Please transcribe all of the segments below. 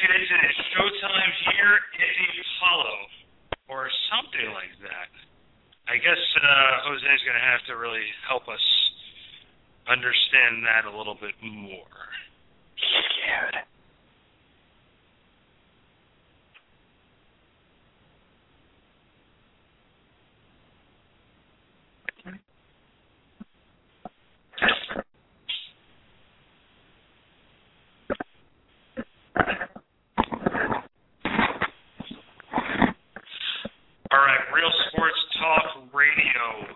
it is Showtime here at the Apollo, or something like that. I guess Jose's going to have to really help us understand that a little bit more. Scared. All right, Real Sports Talk Radio,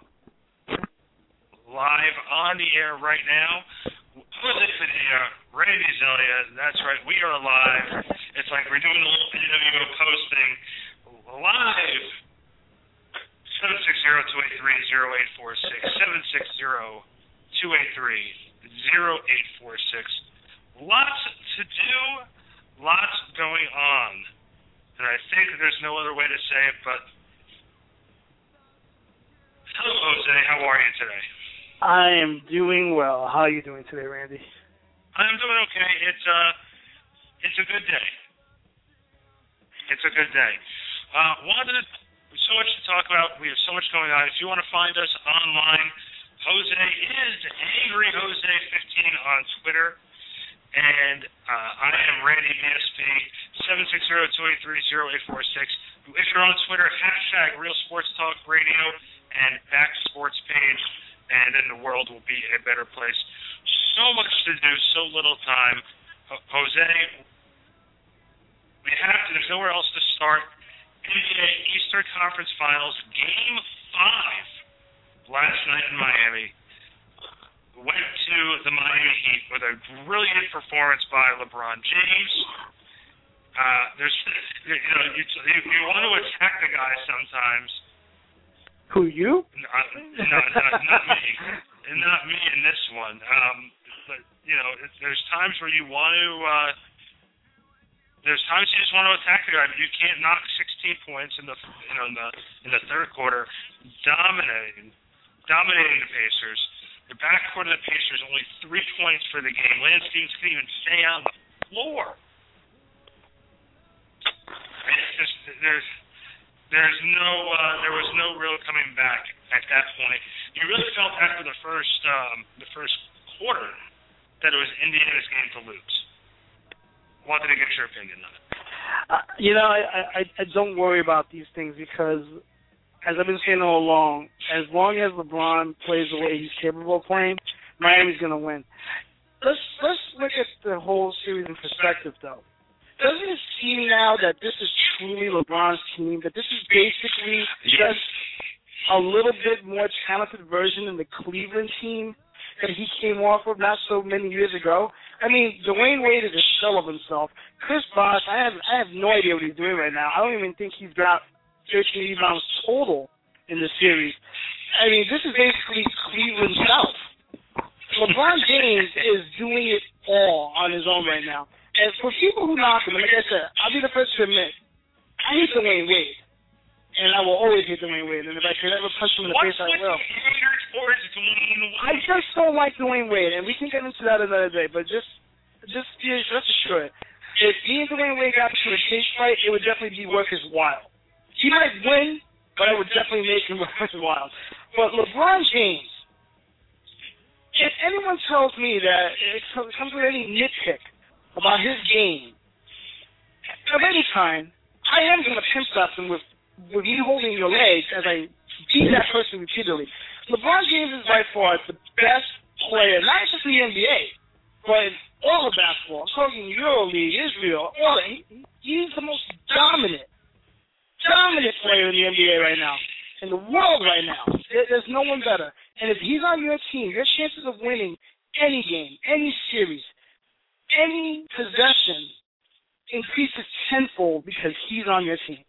live on the air right now. Jose Padilla, Randy Zelia, that's right, we are live. It's like we're doing a little NWO posting live. 760-283-0846, 760-283-0846. Lots to do, lots going on. And I think there's no other way to say it, but hello, Jose. How are you today? I am doing well. How are you doing today, Randy? I'm doing okay. It's a good day. It's a good day. So much to talk about. We have so much going on. If you want to find us online, Jose is Angry Jose 15 on Twitter. And I am Randy BSP, 760-283-0846. If you're on Twitter, hashtag Real Sports Talk Radio and back sports page, and then the world will be a better place. So much to do, so little time. Jose, there's nowhere else to start. NBA Eastern Conference Finals, Game 5, last night in Miami. Went to the Miami Heat with a brilliant performance by LeBron James. You want to attack the guy sometimes. Who, you? Not me. Not me in this one. But there's times where you want to. There's times you just want to attack the guy, but you can't knock 16 points in the third quarter, dominating the Pacers. The backcourt of the Pacers only 3 points for the game. Lance Stevens couldn't even stay on the floor. There was no real coming back at that point. You really felt after the first quarter that it was Indiana's game to lose. Wanted to get your opinion on it. I don't worry about these things because, as I've been saying all along, as long as LeBron plays the way he's capable of playing, Miami's going to win. Let's look at the whole series in perspective, though. Doesn't it seem now that this is truly LeBron's team, that this is basically just a little bit more talented version of the Cleveland team that he came off of not so many years ago? I mean, Dwayne Wade is a shell of himself. Chris Bosh, I have no idea what he's doing right now. I don't even think he's got 13 rebounds total in the series. I mean, this is basically Cleveland South. LeBron James is doing it all on his own right now. And for people who knock him, like I said, I'll be the first to admit, I hate Dwayne Wade. And I will always hate Dwayne Wade. And if I could ever punch him in the face, I will. I just don't like Dwayne Wade. And we can get into that another day. But just rest assured, if me and Dwayne Wade got into a cage fight, it would definitely be worth his while. He might win, but it would definitely make him worth his while. But LeBron James, if anyone tells me that it comes with any nitpick about his game, of any kind, I am going to pimp slap him with you holding your legs as I beat that person repeatedly. LeBron James is by far the best player, not just in the NBA, but in all of basketball. I'm talking EuroLeague, Israel, all that. He's the most dominant player in the NBA right now, in the world right now. There's no one better. And if he's on your team, your chances of winning any game, any series, any possession increases tenfold because he's on your team.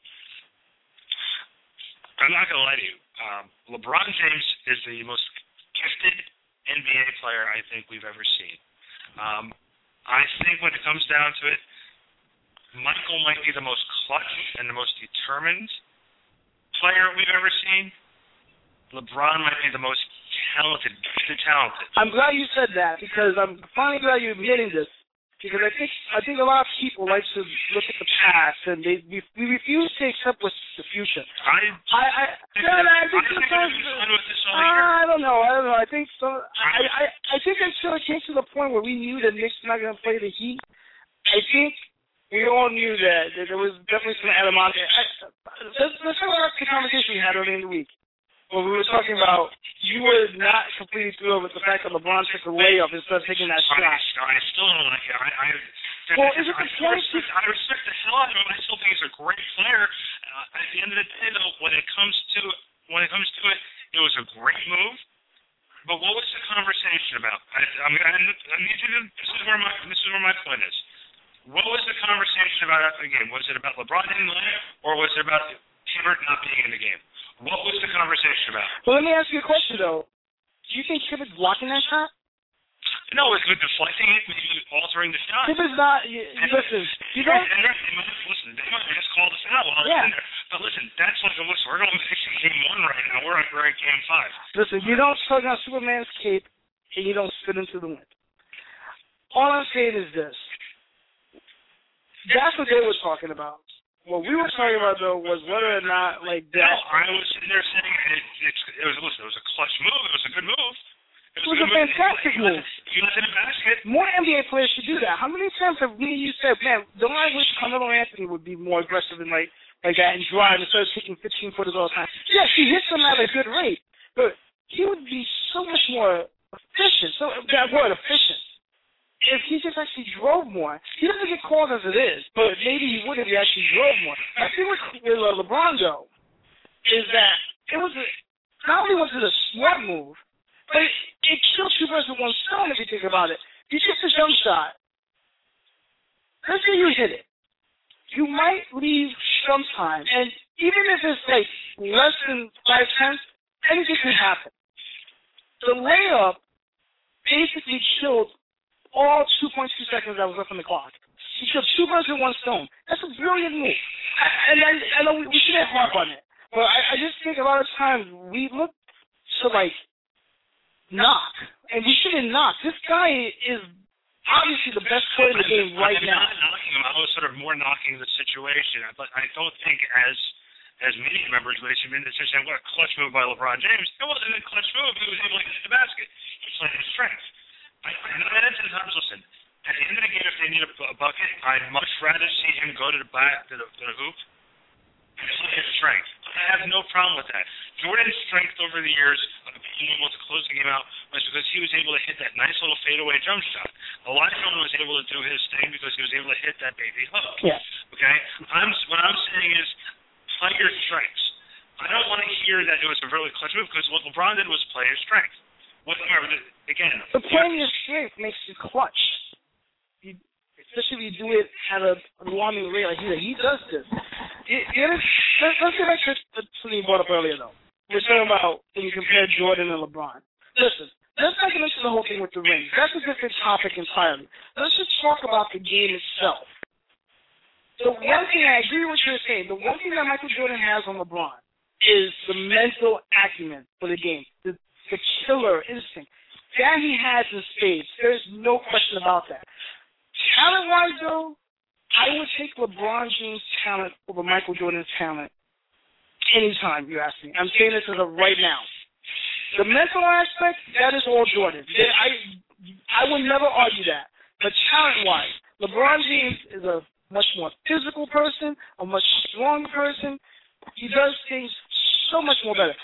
I'm not going to lie to you. LeBron James is the most gifted NBA player I think we've ever seen. I think when it comes down to it, Michael might be the most clutch and the most determined player we've ever seen. LeBron might be the most talented. I'm glad you said that because I'm finally glad you're admitting this. Because I think a lot of people like to look at the past and we refuse to accept what's the future. I think sometimes I don't know. I think so. I think until it came to the point where we knew that Knicks were not going to play the Heat, I think we all knew that there was definitely some animosity. Let's talk about the conversation we had earlier in the week. When we were talking about, you were not completely thrilled with the fact that LeBron took a layup instead of taking that shot. I still don't like it. I respect the hell out of him. I still think he's a great player. At the end of the day, though, when it comes to it, it was a great move. But what was the conversation about? This is where my point is. What was the conversation about after the game? Was it about LeBron hitting the layup, or was it about Hibbert not being in the game? What was the conversation about? Well, let me ask you a question, though. Do you think Hibbert's blocking that shot? No, it's deflecting it, maybe altering the shot. Hibbert's not. Listen, you don't. They might have just called us out while it's in there. But listen, that's like, we're going to fix game 1 right now. We're at game 5. Listen, you don't tug on Superman's cape and you don't spit into the wind. All I'm saying is this. That's what they were talking about. What we were talking about, though, was whether or not, like, that... No, I was sitting there saying it was a clutch move. It was a good move. It was a fantastic move. You left in a basket. More NBA players should do that. How many times have you said, man, don't I wish Carmelo Anthony would be more aggressive and like that and drive instead of taking 15-footers all the time? Yes, he hits them at a good rate, but he would be so much more efficient. So that word, efficient. If he just actually drove more, he doesn't get called as it is, but maybe he would if he actually drove more. I think with LeBron, though, is that not only was it a smart move, but it killed 2 birds with 1 stone if you think about it. You took the jump shot. Let's say you hit it. You might leave some time, and even if it's like less than 5/10, anything can happen. The layup basically killed all 2.2 seconds that was left on the clock. He killed 2 birds with 1 stone. That's a brilliant move. I know we shouldn't harp on it, but I just think a lot of times we look to, like, knock, and we shouldn't knock. This guy is obviously the best player in the game right now. I'm not knocking him. I was sort of more knocking the situation, but I don't think as media members we should be saying, what a clutch move by LeBron James. It wasn't a clutch move. He was able to hit the basket. He played his strength. Listen, at the end of the game, if they need a bucket, I'd much rather see him go to the hoop and play his strength. I have no problem with that. Jordan's strength over the years of being able to close the game out was because he was able to hit that nice little fadeaway jump shot. Olajuwon was able to do his thing because he was able to hit that baby hook. Yeah. Okay? What I'm saying is play your strengths. I don't want to hear that it was a really clutch move because what LeBron did was play his strength. Remember, again... But playing your strength makes you clutch. Especially if you do it at an alarming rate like he does this. Let's get back to something you brought up earlier, though. We're talking about when you compare Jordan and LeBron. Listen, let's not get into the whole thing with the rings. That's a different topic entirely. Let's just talk about the game itself. The one thing, I agree with what you're saying, the one thing that Michael Jordan has on LeBron is the mental acumen for the game, the killer instinct. That he has in spades. There's no question about that. Talent-wise, though, I would take LeBron James' talent over Michael Jordan's talent anytime you ask me. I'm saying this as of right now. The mental aspect, that is all Jordan. I would never argue that. But talent-wise, LeBron James is a much more physical person, a much stronger person. He does things so much more better.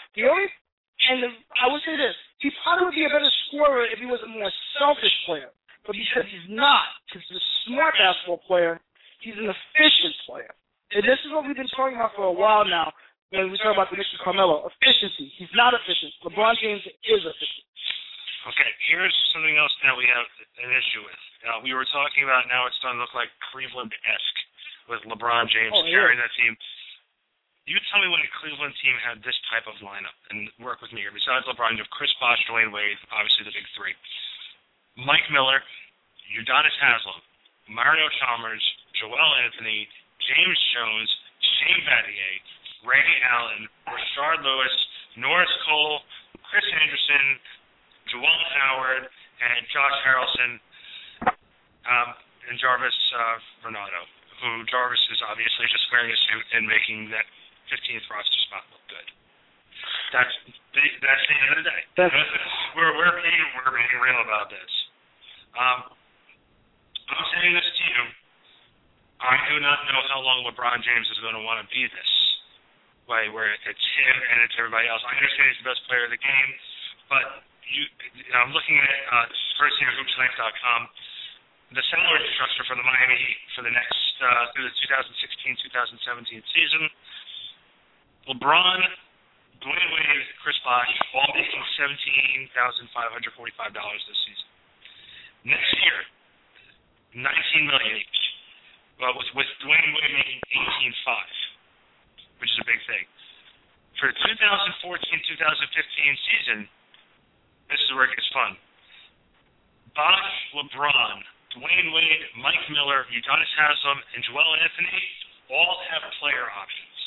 I would say this, he probably would be a better scorer if he was a more selfish player. But because he's not, because he's a smart basketball player, he's an efficient player. And this is what we've been talking about for a while now when we talk about the Knicks with Carmelo. Efficiency. He's not efficient. LeBron James is efficient. Okay, here's something else that we have an issue with. We were talking about now it's starting to look like Cleveland-esque with LeBron James carrying that team. You tell me when a Cleveland team had this type of lineup, and work with me here. Besides LeBron, you have Chris Bosh, Dwayne Wade, obviously the big 3. Mike Miller, Udonis Haslem, Mario Chalmers, Joel Anthony, James Jones, Shane Battier, Ray Allen, Rashard Lewis, Norris Cole, Chris Anderson, Juwan Howard, and Josh Harrelson. and Jarvis Renato, who Jarvis is obviously just wearing a suit and making that 15th roster spot look good. That's the end of the day. We're being real about this. I'm saying this to you. I do not know how long LeBron James is going to want to be this way, where it's him and it's everybody else. I understand he's the best player of the game, but I'm looking at firstyearhoopsnight.com. The salary structure for the Miami Heat for the next through the 2016-2017 season. LeBron, Dwayne Wade, Chris Bosh, all making $17,545 this season. Next year, $19 million each. Well, with Dwayne Wade making $18.5, which is a big thing. For the 2014-2015 season, this is where it gets fun. Bosh, LeBron, Dwayne Wade, Mike Miller, Udonis Haslem, and Joel Anthony all have player options.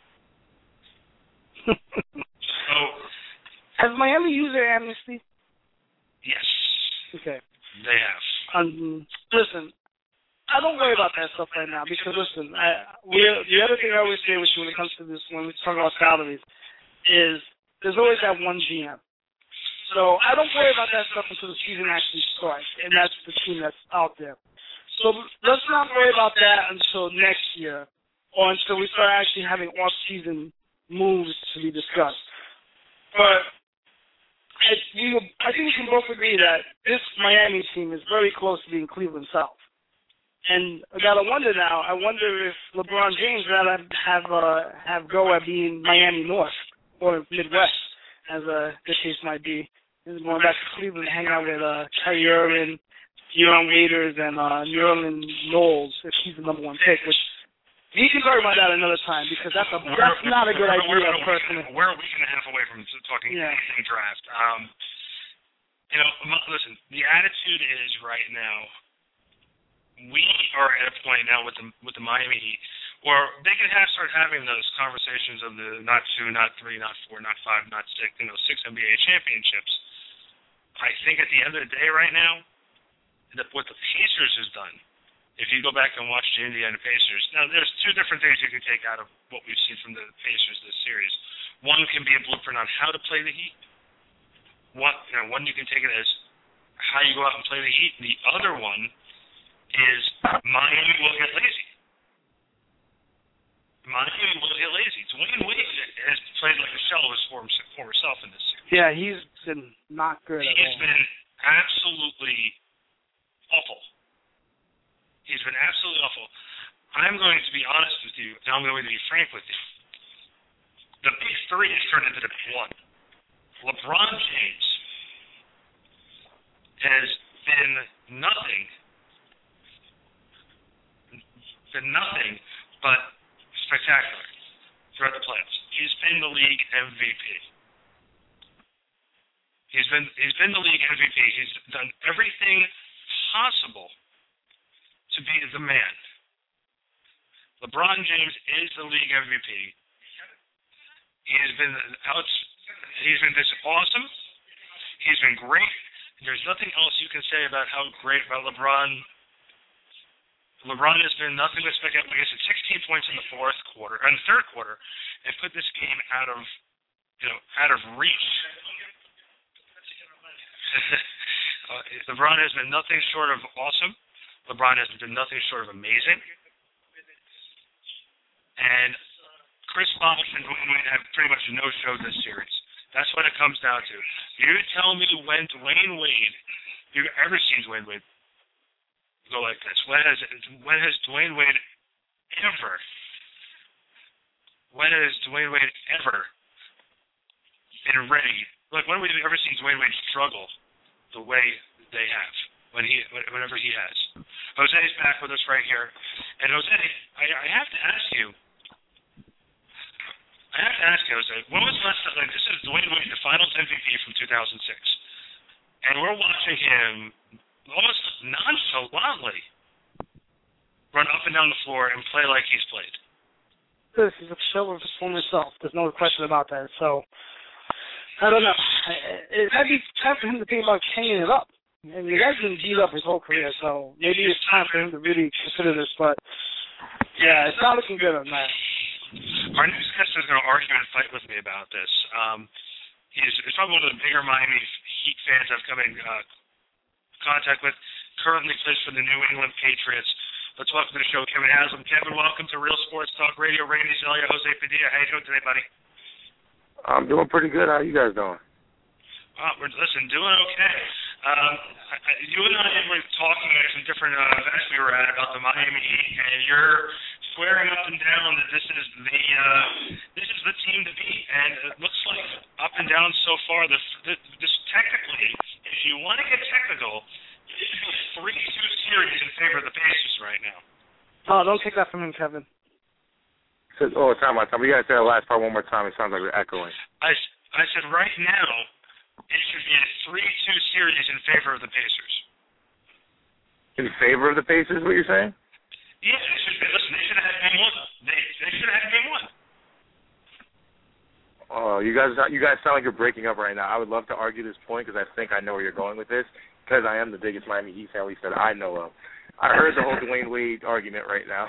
So, has Miami used their amnesty? Yes. Okay. They have. Listen, I don't worry about that stuff right now because, listen, the other thing I always say with you when it comes to this, when we talk about salaries, is there's always that one GM. So I don't worry about that stuff until the season actually starts, and that's the team that's out there. So let's not worry about that until next year, or until we start actually having off-season moves to be discussed. But I think we can both agree that this Miami team is very close to being Cleveland South. And I gotta wonder now. I wonder if LeBron James rather have go at being Miami North or Midwest, as the case might be, and going back to Cleveland, hang out with Kyrie Irving, Young Raiders, and New Orleans Knowles if he's the number one pick. Which we can talk about that another time because that's not a good idea. Personally, we're a week and a half away from talking anything draft. Listen, the attitude is right now. We are at a point now with the Miami Heat where they can start having those conversations of the not 2, not 3, not 4, not 5, not 6, 6 NBA championships. I think at the end of the day right now, what the Pacers has done, if you go back and watch the Indiana Pacers, now there's two different things you can take out of what we've seen from the Pacers this series. One can be a blueprint on how to play the Heat. One you can take it as how you go out and play the Heat. The other one is Miami will get lazy. Miami will get lazy. Dwayne Wade has played like a shell of his former self in this series. Yeah, he's been not good at all. He's been absolutely awful. He's been absolutely awful. I'm going to be honest with you, and I'm going to be frank with you. The big three has turned into the big one. LeBron James has been nothing but spectacular throughout the playoffs. He's been the league MVP. He's been the league MVP. He's done everything possible to be the man. LeBron James is the league MVP. He's been this awesome. He's been great. There's nothing else you can say about how great about LeBron. LeBron has been nothing but spectacular. Like I said, 16 points in the third quarter, and put this game out of reach. LeBron has been nothing short of awesome. LeBron has been nothing short of amazing. And Chris Bosh and Dwayne Wade have pretty much no-showed this series. That's what it comes down to. You tell me when Dwayne Wade, you've ever seen Dwayne Wade go like this? When has Dwayne Wade ever been ready? Like, when have we ever seen Dwayne Wade struggle the way they have? Whenever he has. Jose's back with us right here. And Jose, I have to ask you, Jose, when was the last time, this is Dwayne Wade, the Finals MVP from 2006. And we're watching him almost nonchalantly run up and down the floor and play like he's played. This is a show of his former self. There's no question about that. So, I don't know. It might be time for him to think about hanging it up. I mean, the guy's been beat up his whole career, so maybe it's time for him to really consider this. But yeah, it's not looking good on that. Our next guest is going to argue and fight with me about this. He's probably one of the bigger Miami Heat fans I've come in contact with. Currently plays for the New England Patriots. Let's welcome to the show Kevin Haslam. Kevin, welcome to Real Sports Talk Radio. Randy Zelia, Jose Padilla. How you doing today, buddy? I'm doing pretty good. How you guys doing? We're doing okay. You and I were talking at some different events we were at about the Miami Heat, and you're swearing up and down that this is the team to beat. And it looks like up and down so far. This technically, if you want to get technical, this is a 3-2 series in favor of the Pacers right now. Oh, don't take that from him, Kevin. Time. We got to say the last part one more time. It sounds like we're echoing. I said right now, it should be a 3-2 series in favor of the Pacers. In favor of the Pacers, what you're saying? Yeah, it should be. Listen, they should have had game one. They should have had game one. Oh, you guys sound like you're breaking up right now. I would love to argue this point because I think I know where you're going with this because I am the biggest Miami Heat fan, at least that I know of. I heard the whole Dwayne Wade argument right now.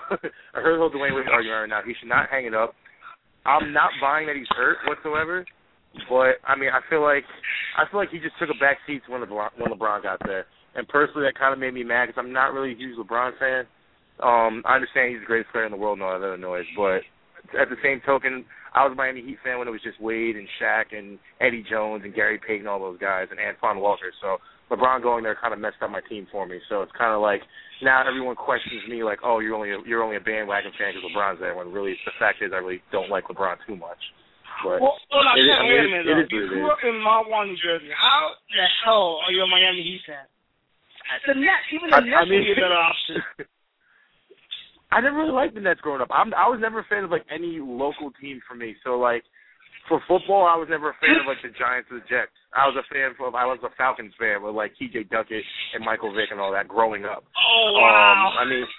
He should not hang it up. I'm not buying that he's hurt whatsoever, but I mean, I feel like he just took a back seat when LeBron got there, and personally, that kind of made me mad because I'm not really a huge LeBron fan. I understand he's the greatest player in the world and all that other noise, but at the same token, I was a Miami Heat fan when it was just Wade and Shaq and Eddie Jones and Gary Payton, all those guys, and Antoine Walker. So LeBron going there kind of messed up my team for me. So it's kind of like now everyone questions me like, oh, you're only a bandwagon fan because LeBron's there. When really the fact is I really don't like LeBron too much. But wait a minute. You grew up in Marwan, New Jersey. How the hell are you a Miami Heat fan? The Nets, even the Nets would be a better option. I didn't really like the Nets growing up. I was never a fan of like any local team for me. So like for football, I was never a fan of like the Giants or the Jets. I was a Falcons fan with like T.J. Duckett and Michael Vick and all that growing up. Oh wow! I mean,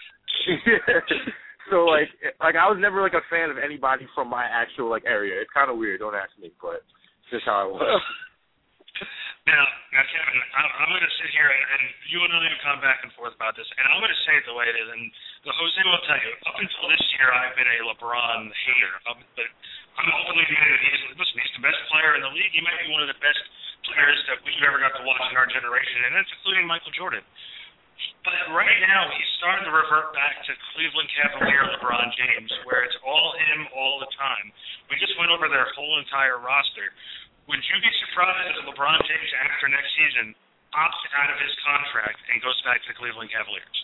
so like I was never like a fan of anybody from my actual like area. It's kind of weird. Don't ask me, but it's just how it was. Now, Kevin, I'm going to sit here, and you and I have gone back and forth about this, and I'm going to say it the way it is. And Jose will tell you, up until this year, I've been a LeBron hater. But I'm openly admitting that he's the best player in the league. He might be one of the best players that we've ever got to watch in our generation, and that's including Michael Jordan. But right now, he's starting to revert back to Cleveland Cavalier LeBron James, where it's all him all the time. We just went over their whole entire roster. Would you be surprised if LeBron James, after next season, opts out of his contract and goes back to the Cleveland Cavaliers?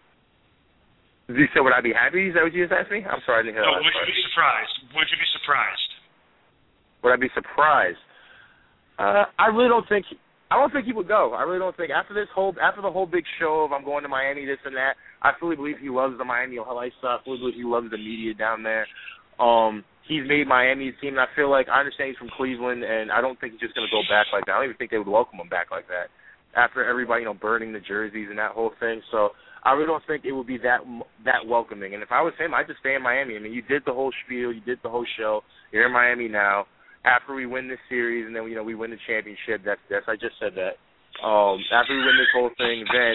You said, would I be happy? Is that what you just asked me? I'm sorry, I didn't hear that. No, would you be surprised? Would you be surprised? Would I be surprised? I don't think he would go. I really don't think after the whole big show of I'm going to Miami, this and that. I fully believe he loves the Miami lifestyle. I fully believe he loves the media down there. He's made Miami his team, and I feel like I understand he's from Cleveland, and I don't think he's just going to go back like that. I don't even think they would welcome him back like that after everybody, burning the jerseys and that whole thing. So I really don't think it would be that welcoming. And if I was him, I'd just stay in Miami. I mean, you did the whole spiel, you did the whole show. You're in Miami now. After we win this series and then we win the championship, that's I just said that. After we win this whole thing, then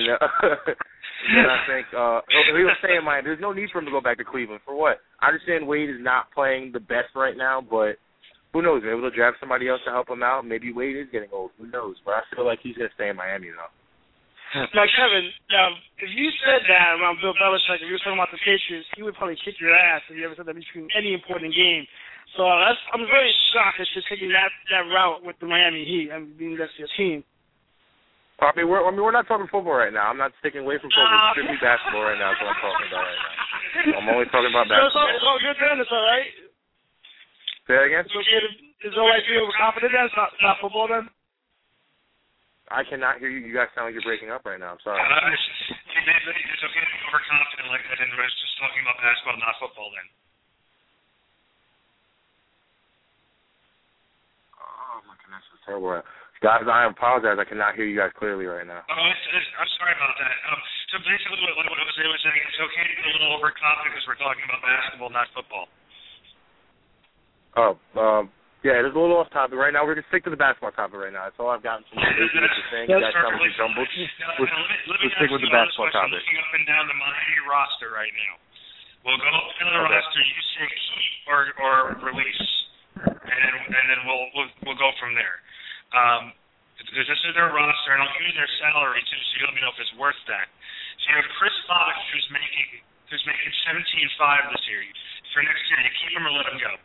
I think he'll stay in Miami. There's no need for him to go back to Cleveland. For what? I understand Wade is not playing the best right now, but who knows? Maybe they'll draft somebody else to help him out. Maybe Wade is getting old. Who knows? But I feel like he's going to stay in Miami, though. Now, Kevin, if you said that around Bill Belichick, if you were talking about the Patriots, he would probably kick your ass if you ever said that between any important game. So I'm very shocked that you're taking that route with the Miami Heat. I mean, that's your team. I mean, we're not talking football right now. I'm not sticking away from football. It's strictly basketball right now. That's what I'm talking about right now. I'm only talking about basketball. It's all good then. It's all right. Say that again? It's okay. It's all right to be overconfident then. It's not football then. I cannot hear you. You guys sound like you're breaking up right now. I'm sorry. It's okay to be overconfident like that, and we're just talking about basketball, not football then. Oh, my goodness. It's terrible. Guys, I apologize. I cannot hear you guys clearly right now. I'm sorry about that. So basically what Jose was saying, it's okay to be a little overconfident because we're talking about basketball, not football. Yeah, it's a little off topic right now. We're gonna stick to the basketball topic right now. That's all I've gotten from the thing. You guys probably jumbled. Let's stick with the basketball topic. Looking up and down the Miami roster right now. We'll go up and down the roster. You say keep or release, and then we'll go from there. Because this is their roster, and I'll give you their salary too, so you let me know if it's worth that. So you have Chris Bosh, who's making $17.5 this year. For next year, you keep him or let him go.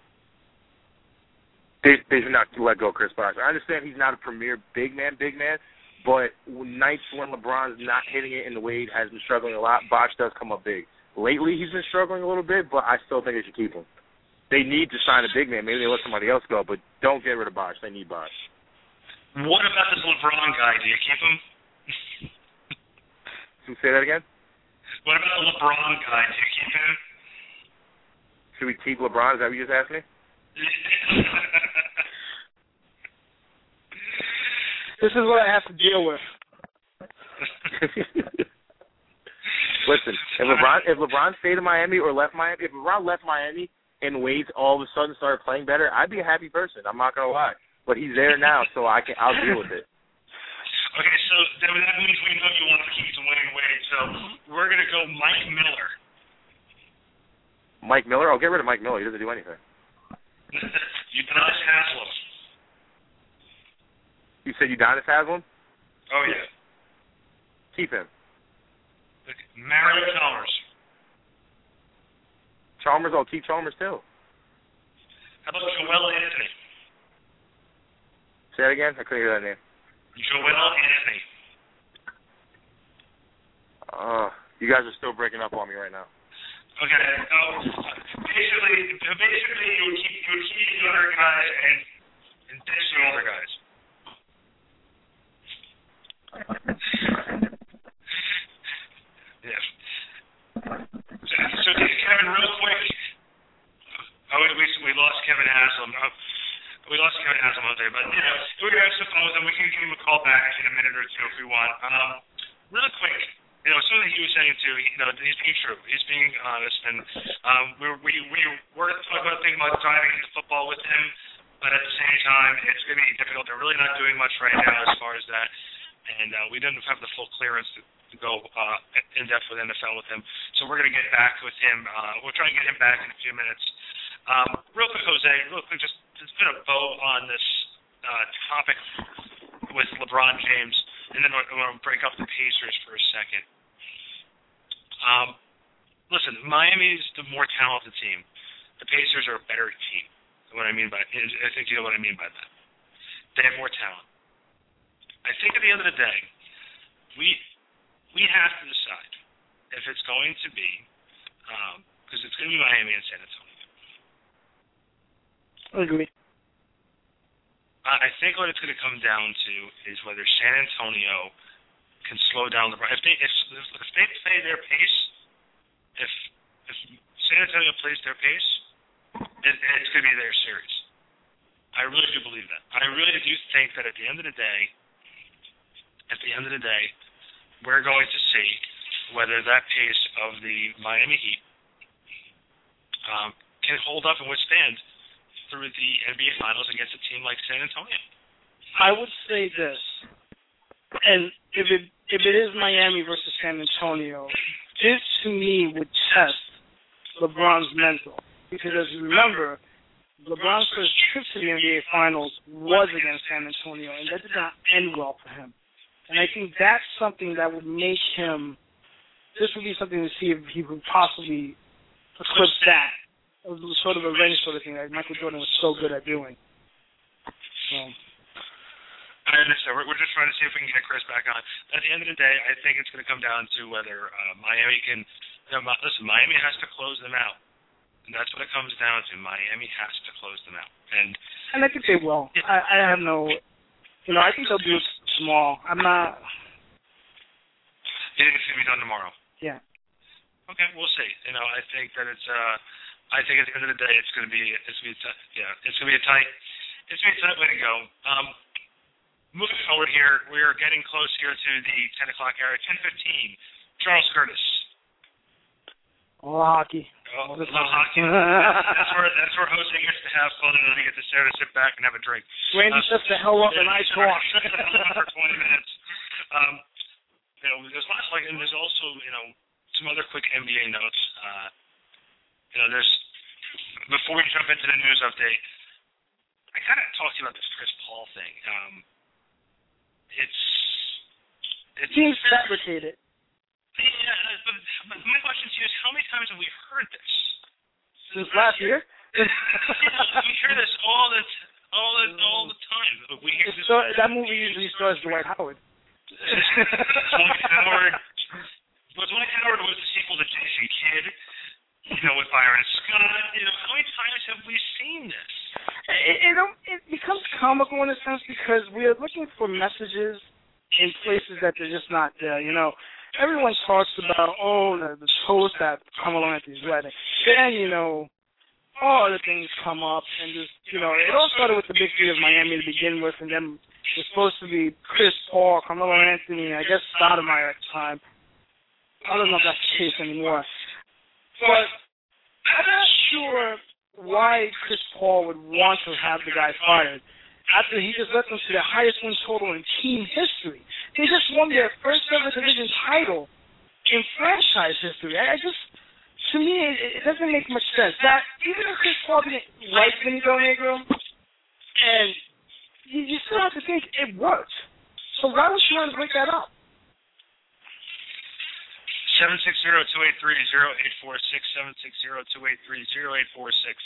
They should not let go of Chris Bosh. I understand he's not a premier big man, but nights when LeBron's not hitting it and the Wade has been struggling a lot, Bosh does come up big. Lately, he's been struggling a little bit, but I still think they should keep him. They need to sign a big man. Maybe they let somebody else go, but don't get rid of Bosh. They need Bosh. What about this LeBron guy? Do you keep him? Say that again? What about the LeBron guy? Do you keep him? Should we keep LeBron? Is that what you just asked me? This is what I have to deal with. Listen, if LeBron stayed in Miami or left Miami, if LeBron left Miami and Wade all of a sudden started playing better, I'd be a happy person. I'm not gonna lie. But he's there now, so I'll deal with it. Okay, so that means we know you want to keep Dwayne Wade. So we're gonna go Mike Miller. Mike Miller? Oh, get rid of Mike Miller. He doesn't do anything. Udonis Haslem. You said Udonis Haslem? Oh, yeah. Keep him. Mario Chalmers. Chalmers? Oh, keep Chalmers, too. How about Joel Anthony? Say that again? I couldn't hear that name. Joel Anthony. You guys are still breaking up on me right now. Okay. Basically, you would keep the other guys and ditch the older guys. Yeah. So Kevin, real quick. We lost Kevin Haslam. We lost Kevin Haslam out there, but we're going to have some fun with him. We can give him a call back in a minute or two if we want. Really quick. Something he was saying too. He's being true. He's being honest, and we're talking about thinking about diving into football with him, but at the same time, it's going to be difficult. They're really not doing much right now as far as that, and we didn't have the full clearance to go in depth with NFL with him. So we're going to get back with him. We'll try and get him back in a few minutes. Real quick, Jose. Just put a bow on this topic with LeBron James, and then we're going to break up the Pacers for a second. Listen, Miami's the more talented team. The Pacers are a better team. I think you know what I mean by that. They have more talent. I think at the end of the day, we have to decide if it's going to be, because it's going to be Miami and San Antonio. I agree. I think what it's going to come down to is whether San Antonio can slow down LeBron. If they play their pace, if San Antonio plays their pace, it's going to be their series. I really do believe that. I really do think that at the end of the day, we're going to see whether that pace of the Miami Heat can hold up and withstand through the NBA Finals against a team like San Antonio. I would say this, and if it is Miami versus San Antonio, this to me would test LeBron's mental. Because as you remember, LeBron's first trip to the NBA Finals was against San Antonio, and that did not end well for him. And I think that's something that would make him, this would be something to see if he would possibly eclipse that. It was sort of a revenge sort of thing that Michael Jordan was so good at doing. So. I understand. We're just trying to see if we can get Chris back on. At the end of the day, I think it's going to come down to whether Miami can. Listen, Miami has to close them out, and that's what it comes down to. Miami has to close them out, and I think they will. Yeah. I have no. I think they'll do it small. I'm not. You think it's going to be done tomorrow? Yeah. Okay, we'll see. I think that it's. I think at the end of the day, it's going to be a tight way to go. Moving forward here, we are getting close here to the 10 o'clock hour. 10:15. Charles Curtis. All hockey. hockey. That's where hosting gets to have fun, and then you get to sit back and have a drink. Randy shuts the hell up and I talk. For 20 minutes. There's lots and there's also some other quick NBA notes. There's before we jump into the news update, I kind of talked to you about this Chris Paul thing. It seems fabricated. Yeah, but my question to you is, how many times have we heard this? Since last year? We hear this all the time. That movie usually stars Dwight Howard. Dwight Howard. But Dwight Howard was the sequel to Jason Kidd. With Byron Scott. How many times have we seen this? It becomes comical in a sense because we are looking for messages in places that they're just not there. Everyone talks about, the toast at Carmelo Anthony's wedding. Then, other things come up, and just, it all started with the big three of Miami to begin with, and then it was supposed to be Chris Paul, Carmelo Anthony, and I guess Stoudemire at the time. I don't know if that's the case anymore. But I'm not sure why Chris Paul would want to have the guy fired after he just led them to the highest win total in team history. They just won their first ever division title in franchise history. To me, it doesn't make much sense. That even if Chris Paul didn't like Vinny Del Negro, and you still have to think it worked. So why would you want to break that up? 760-283-0846, 760-283-0846.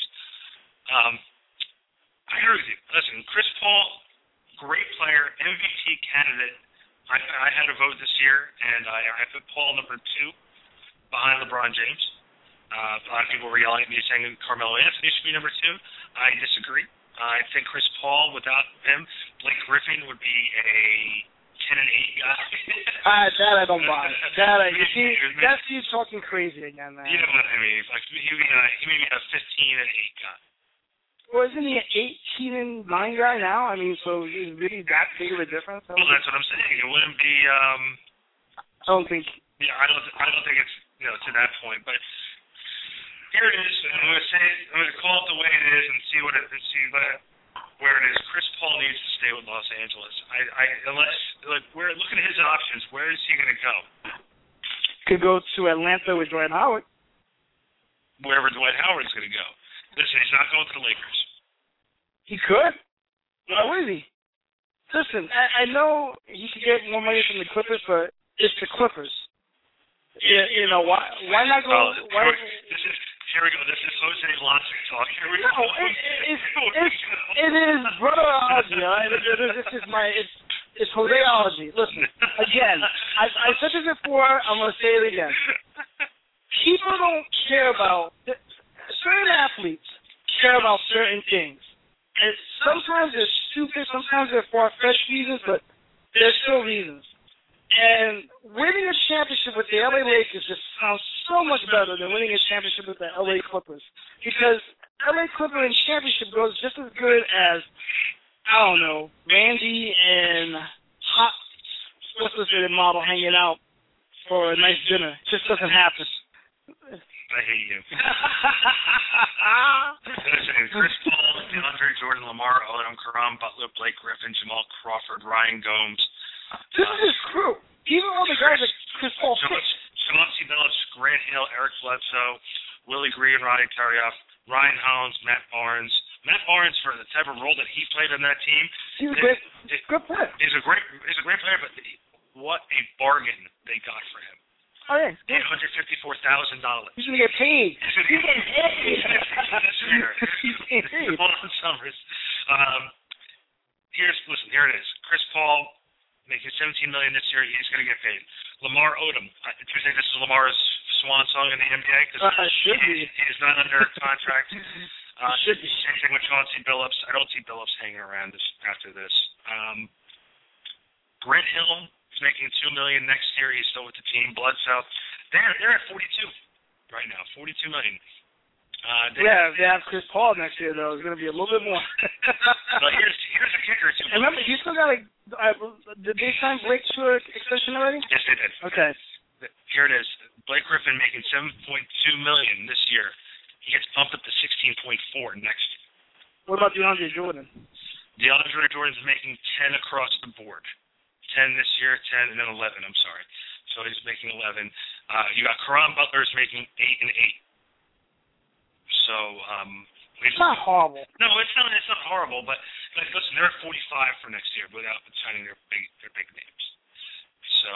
I agree with you. Listen, Chris Paul, great player, MVP candidate. I had a vote this year, and I put Paul number 2 behind LeBron James. A lot of people were yelling at me saying Carmelo Anthony should be number 2. I disagree. I think Chris Paul, without him, Blake Griffin would be a 10 and 8 guy. That I don't buy. That's you talking crazy again, man. You know what I mean? Like he may be a 15 and 8 guy. Well, isn't he an 18 and 9 guy now? I mean, so is really that big of a difference? Well, that's what I'm saying. It wouldn't be. I don't think. Yeah, I don't think it's to that point. But here it is. I'm going to call it the way it is and see where it is. Chris Paul needs to stay with Los Angeles. We're looking at his options. Where is he going to go? Could go to Atlanta with Dwight Howard. Wherever Dwight Howard's going to go. Listen, he's not going to the Lakers. He could. Why would he? Listen, I know he could get more money from the Clippers, but it's the Clippers. Why not go? Here we go. This is Jose Logic talk. Here we go. It is brotherology. It's Joseology. Listen, again, I said this before. I'm gonna say it again. People don't care about certain athletes. Care about certain things, and sometimes they're stupid. Sometimes they're far-fetched reasons, but there's still reasons. And winning a championship with the LA Lakers just sounds so much better than winning a championship with the LA Clippers. Because LA Clipper in championship goes just as good as, I don't know, Randy and what's the model hanging out for a nice dinner. It just doesn't happen. I hate you. Chris Paul, DeAndre Jordan, Lamar Odom, Karam Butler, Blake Griffin, Jamal Crawford, Ryan Gomes. This is his crew. Even all the guys that Chris Paul picked. Chauncey Billups, Grant Hill, Eric Bledsoe, Willie Green, Ronnie Tarrioff, Ryan Hollins, Matt Barnes. Matt Barnes, for the type of role that he played on that team, he's a good player. He's a great player, but what a bargain they got for him. Oh, yeah. $854,000. He's going to get paid. He's getting paid. Hold on, Summers. Here it is. Chris Paul making $17 million this year. He's going to get paid. Lamar Odom. Do you think this is Lamar's swan song in the NBA? Because he's not under contract. Should be. Same thing with Chauncey Billups. I don't see Billups hanging around after this. Grant Hill is making $2 million next year. He's still with the team. Bledsoe. They're at 42 right now. $42 million. If they have Chris Paul next year, though, it's going to be a little bit more. Well, here's a kicker. And remember, you still got did they sign Blake to an extension already? Yes, they did. Okay. Here it is. Blake Griffin making $7.2 million this year. He gets bumped up to $16.4 next year. What about DeAndre Jordan? DeAndre Jordan's making 10 across the board. 10 this year, 10, and then 11. I'm sorry. So he's making 11. You got Caron Butler's making 8 and 8. So it's not horrible. No, it's not horrible. But listen, they're at 45 for next year without signing their big names. So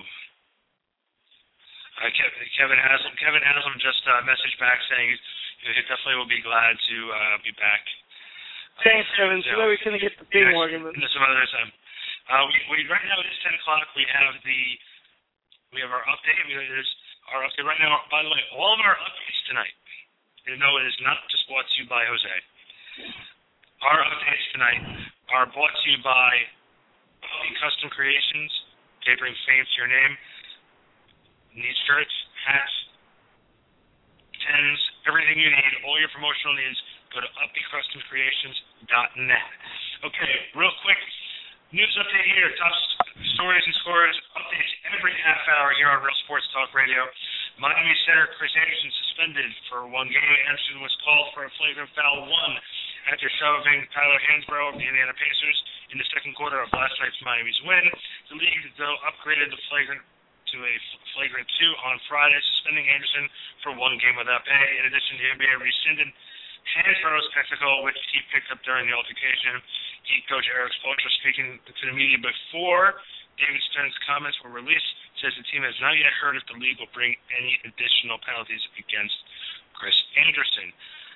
Kevin Haslam just messaged back saying he definitely will be glad to be back. Thanks, Kevin. So that we couldn't get the thing working. Some other time. We right now it is 10 o'clock. We have our update. There's our update right now. By the way, all of our updates tonight. It is not just brought to you by Jose. Our updates tonight are brought to you by Custom Creations. They bring fame to your name. Need shirts, hats, pens, everything you need, all your promotional needs. Go to upbeatcustomcreations.net. Okay, real quick. News update here. Top stories and scores. Updates every half hour here on Real Sports Talk Radio. Miami center Chris Anderson suspended for one game. Anderson was called for a flagrant foul one after shoving Tyler Hansbrough of the Indiana Pacers in the second quarter of last night's Miami's win. The league, though, upgraded the flagrant to a flagrant 2 on Friday, suspending Anderson for one game without pay. In addition, the NBA rescinded Hansborough's technical, which he picked up during the altercation. Heat coach Eric Spoelstra, speaking to the media before David Stern's comments were released, says the team has not yet heard if the league will bring any additional penalties against Chris Anderson.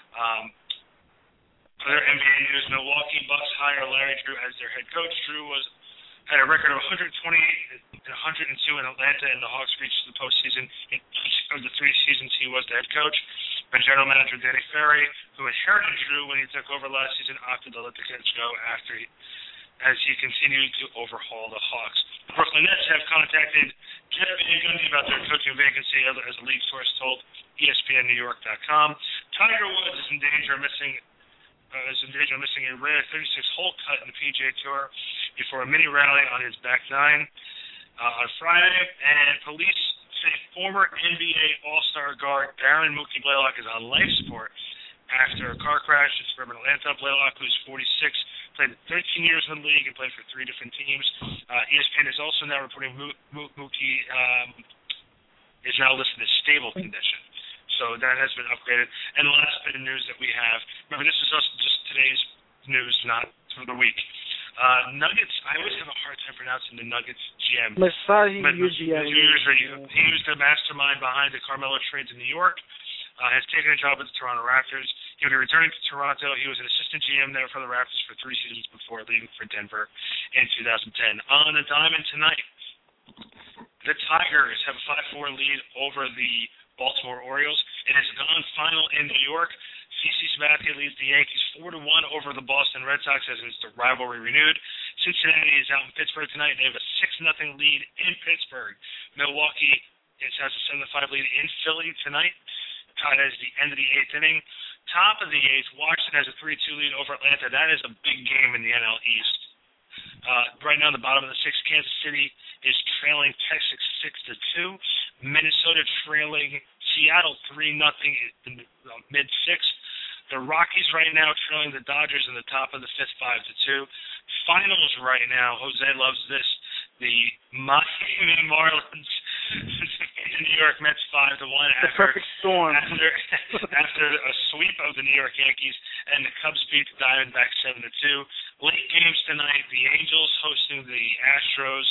Other NBA news: Milwaukee Bucks hire Larry Drew as their head coach. Drew had a record of 128 and 102 in Atlanta, and the Hawks reached the postseason in each of the 3 seasons he was the head coach. But general manager Danny Ferry, who inherited Drew when he took over last season, opted to let the coach go as he continued to overhaul the Hawks. The Brooklyn Nets have contacted Jeff Van Gundy about their coaching vacancy, as a league source told ESPNNewYork.com. Tiger Woods is in danger of missing a rare 36-hole cut in the PGA Tour before a mini rally on his back nine on Friday. And police say former NBA All-Star guard Darren Mookie Blaylock is on life support after a car crash in suburban Atlanta. Blaylock, who's 46, played 13 years in the league and played for 3 different teams. ESPN is also now reporting Mookie is now listed as stable condition. So that has been upgraded. And the last bit of news that we have, remember this is also just today's news, not for the week. Nuggets, I always have a hard time pronouncing the Nuggets GM. Masai Ujiri. He was the mastermind behind the Carmelo trades in New York. Has taken a job with the Toronto Raptors. He will be returning to Toronto. He was an assistant GM there for the Raptors for 3 seasons before leaving for Denver in 2010. On the diamond tonight, the Tigers have a 5-4 lead over the Baltimore Orioles. It has gone final in New York. CC Sabathia leads the Yankees 4-1 over the Boston Red Sox as it's the rivalry renewed. Cincinnati is out in Pittsburgh tonight. They have a 6-0 lead in Pittsburgh. Milwaukee has a 7-5 lead in Philly tonight. Tied as the end of the 8th inning. Top of the 8th, Washington has a 3-2 lead over Atlanta. That is a big game in the NL East. Right now, the bottom of the 6th, Kansas City is trailing Texas 6-2. Minnesota trailing Seattle 3-0 in the mid-6th. The Rockies right now trailing the Dodgers in the top of the 5th 5-2. Finals right now, Jose loves this. The Miami Marlins the New York Mets 5-1 the perfect storm after a sweep of the New York Yankees, and the Cubs beat the Diamondbacks 7-2. Late games tonight: the Angels hosting the Astros,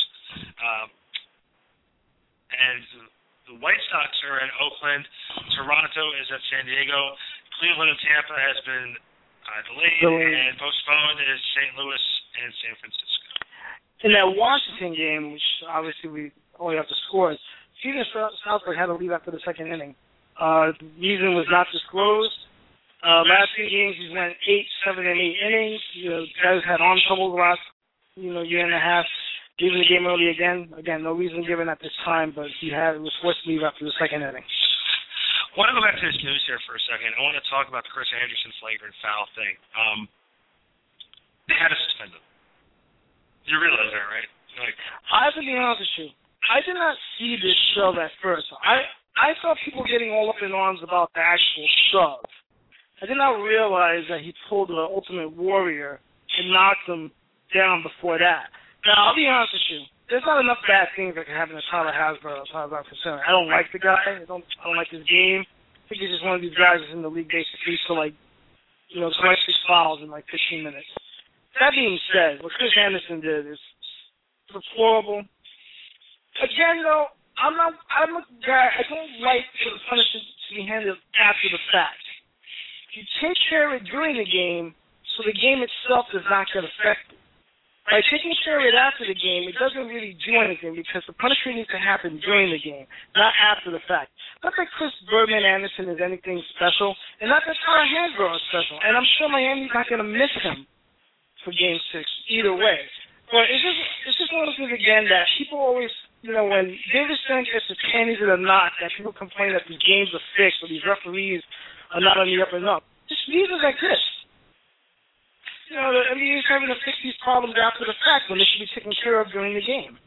and the White Sox are in Oakland. Toronto is at San Diego. Cleveland and Tampa has been delayed and postponed is St. Louis and San Francisco. In that Washington game, which obviously we only have to score, Steven Strasburg had to leave after the 2nd inning. The reason was not disclosed. Last 2 games, he's went 8, 7, and 8 innings. Guys had arm trouble the last year and a half. Leaving the game early again. Again, no reason given at this time, but he was forced to leave after the 2nd inning. I want to go back to this news here for a second. I want to talk about the Chris Anderson flagrant foul thing. They had to suspend him. You realize that, right? I have to be honest with you. I did not see this show at first. I saw people getting all up in arms about the actual shove. I did not realize that he pulled the Ultimate Warrior and knocked him down before that. Now, I'll be honest with you. There's not enough bad things that can happen to Tyler Hasbro as far as I'm concerned. I don't like the guy. I don't like his game. I think he's just one of these guys that's in the league basically to, like, you know, 26 fouls in, like, 15 minutes. That being said, what Chris Anderson did is deplorable. Again, though, I'm a guy, I don't like for the punishment to be handled after the fact. You take care of it during the game so the game itself does not get affected. By taking care of it after the game, it doesn't really do anything because the punishment needs to happen during the game, not after the fact. Not that Chris Birdman Anderson is anything special, and not that Tyler Hasbro is special. And I'm sure Miami's not going to miss him for Game 6 either way. But it's just one of those things, again, that people always, you know, when Davis Stern gets his panties in a knot, that people complain that these games are fixed or these referees are not on the up and up. Just reasons like this. You know, the NBA is having to fix these problems after the fact when they should be taken care of during the game.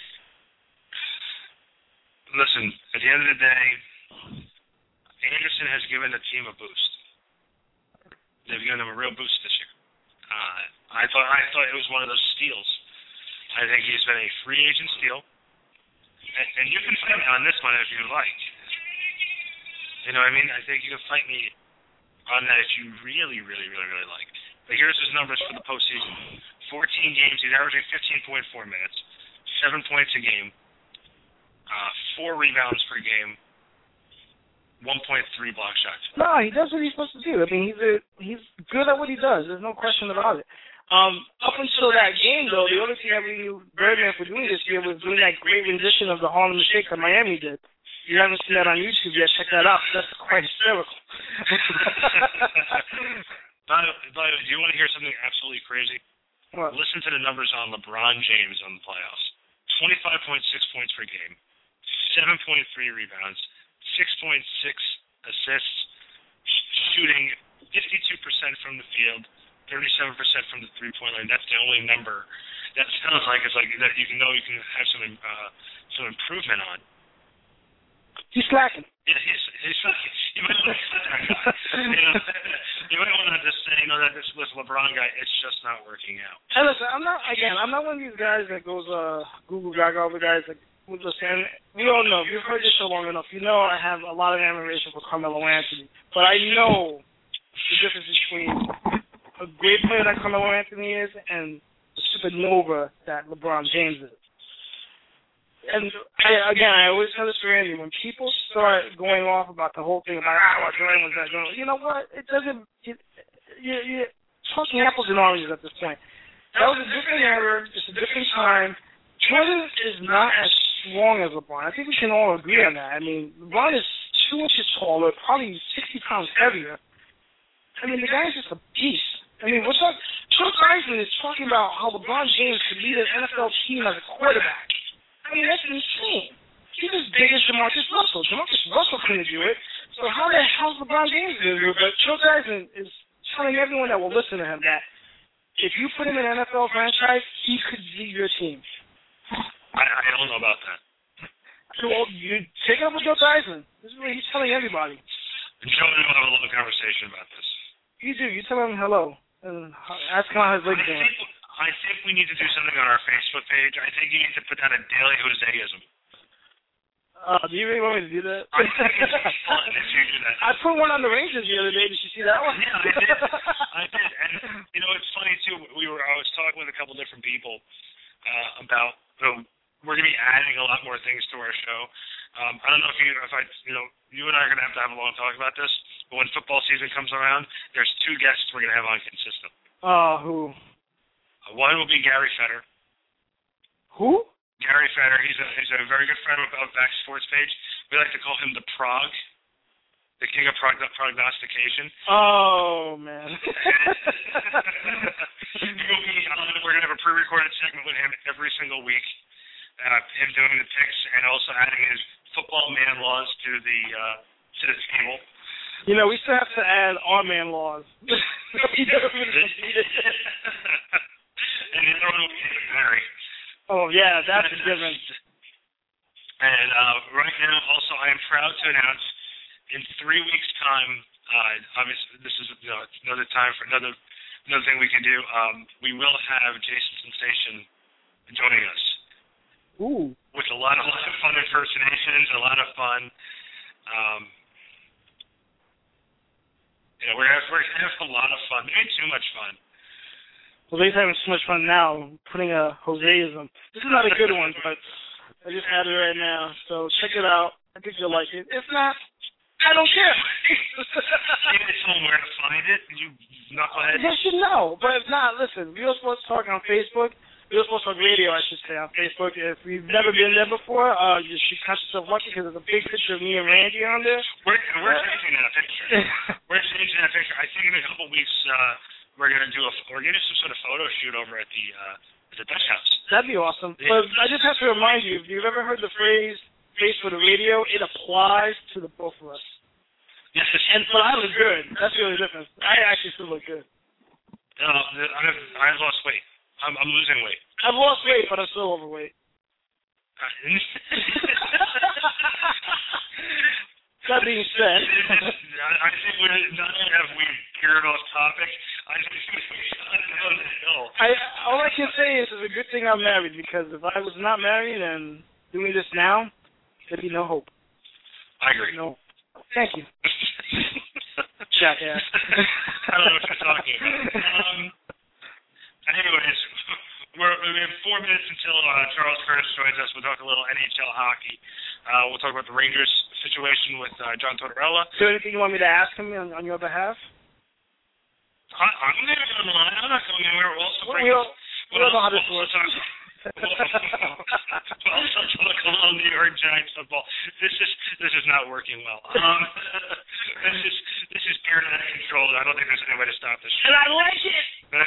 Listen, at the end of the day, Anderson has given the team a boost. They've given them a real boost this year. I thought it was one of those steals. I think he's been a free agent steal. And you can fight me on this one if you like. You know what I mean? I think you can fight me on that if you really, really, really, really like. But here's his numbers for the postseason. 14 games, he's averaging 15.4 minutes, 7 points a game, 4 rebounds per game, 1.3 block shots. No, he does what he's supposed to do. I mean, he's good at what he does. There's no question about it. Up until that game, though, the only thing that we knew Birdman for doing this year was doing that great rendition of the Harlem Shake that Miami did. If you haven't seen that on YouTube yet, check that out. That's quite hysterical. By the way, do you want to hear something absolutely crazy? What? Listen to the numbers on LeBron James on the playoffs. 25.6 points per game, 7.3 rebounds, 6.6 assists, shooting 52% from the field, 37% from the three-point line. That's the only number that sounds like it's like that you can have some improvement on. He's slacking. Yeah, he's slacking. You might want to just say, that this LeBron guy, it's just not working out. Hey, listen, I'm not one of these guys that goes Google Gaga over guys that will just say, we all know, if you've heard this show long enough, you know I have a lot of admiration for Carmelo Anthony. But I know the difference between a great player that Carmelo Anthony is and the supernova that LeBron James is. And I always tell this to Randy, when people start going off about the whole thing about, what Jordan was that Jordan, you know what? It doesn't, you're talking apples and oranges at this point. That was a different era, it's a different time. Jordan is not as strong as LeBron. I think we can all agree on that. I mean, LeBron is 2 inches taller, probably 60 pounds heavier. I mean, the guy's just a beast. I mean, what's up? Joe Theismann is talking about how LeBron James could lead an NFL team as a quarterback. I mean, that's insane. He's as big as Jamarcus Russell. Jamarcus Russell couldn't do it. So how the hell is LeBron James going to do it? But Joe Theismann is telling everyone that will listen to him that if you put him in an NFL franchise, he could lead your team. I don't know about that. Well, you take it up with Joe Theismann. This is what he's telling everybody. Joe and I will have a long conversation about this. You do. You tell him hello and ask him how his legs doing. I think we need to do something on our Facebook page. I think you need to put down a daily Joseism. Do you really want me to do that? I think it's fun if you do that. I put one on the Rangers the other day. Did you see that one? Yeah, I did. And, it's funny, too. I was talking with a couple different people about, we're going to be adding a lot more things to our show. I don't know if you and I are going to have a long talk about this, but when football season comes around, there's 2 guests we're going to have on consistent. Who? One will be Gary Fetter. Who? Gary Fetter. He's a very good friend of Back Sports Page. We like to call him the Prog, the king of prognostication. Oh, man. We're going to have a pre-recorded segment with him every single week. Him doing the picks and also adding his football man laws to the table. We still have to add our man laws. And the other one will be Harry. Oh, yeah, that's a given. And right now, also, I am proud to announce in 3 weeks' time, obviously this is another time for another thing we can do. We will have Jason Sensation joining us. Ooh. With a lot of fun impersonations, a lot of fun. We're having a lot of fun. Maybe too much fun. Jose's having so much fun now, putting a Joseism. This is not a good one, but I just added it right now. So check it out. I think you'll like it. If not, I don't care. You need somewhere to find it. You knucklehead. Yes, you know. But if not, listen, Real Sports Talk on Facebook. Real Sports Talk Radio, I should say, on Facebook. If you've never been there before, you should count yourself lucky because there's a big picture of me and Randy on there. We're changing that picture. I think in a couple weeks we're gonna do some sort of photo shoot over at the Dutch House. That'd be awesome. Yeah. But I just have to remind you, if you've ever heard the phrase "face for the radio," it applies to the both of us. Yes. But I look good. That's the only difference. I actually still look good. I've lost weight. I'm losing weight. I've lost weight, but I'm still overweight. That being said, I think not only have we veered off topic, I think we got down the hill. All I can say is it's a good thing I'm married, because if I was not married and doing this now, there'd be no hope. I agree. No. Thank you. Jackass. I don't know what you're talking about. Anyways, we have 4 minutes until Charles Curtis joins us. We'll talk a little NHL hockey. We'll talk about the Rangers situation with John Tortorella. Is there anything you want me to ask him on your behalf? I'm going to go online. I'm not going anywhere. We'll also we don't know how this works. We'll also talk a little New York Giants football. This is not working well. This is pure out of control. I don't think there's any way to stop this. And I like it.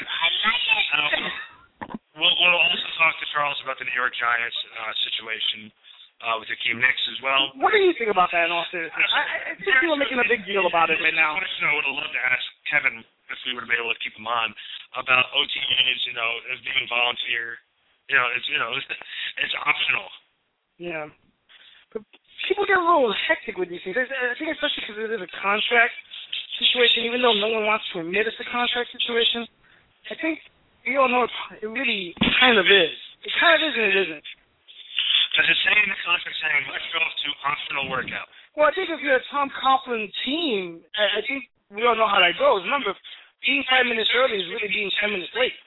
We'll also talk to Charles about the New York Giants situation with Hakeem Nicks as well. What do you think about that in all seriousness? I think people are making a big deal about it right now. It's a question I would have loved to ask Kevin if we would have been able to keep him on about OTAs, as being volunteer. It's optional. Yeah. But people get a little hectic with these things. I think especially because it is a contract situation, even though no one wants to admit it's a contract situation. I think we all know it really kind of is. It kind of is and it isn't. Does it say in the contract saying, let's go to optional workout? Well, I think if you're a Tom Coughlin team, I think we all know how that goes. Remember, being 5 minutes early is really being 10 minutes late.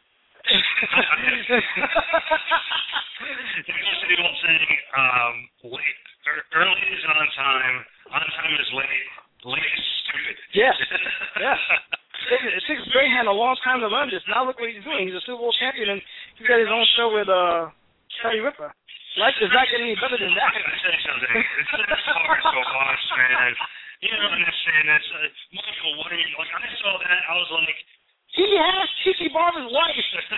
There's the old saying, early is on time is late, late is stupid. Yes. Yeah. It takes Strahan a long time to learn this. Now look what he's doing. He's a Super Bowl champion, and he's got his own show with Kelly Ripa. Life does not get any better than that. I'm going to say something. It's hard to watch, man. You don't understand this. Michael, what are you... Like, I saw that, I was like... He has Tiki Barber's wife.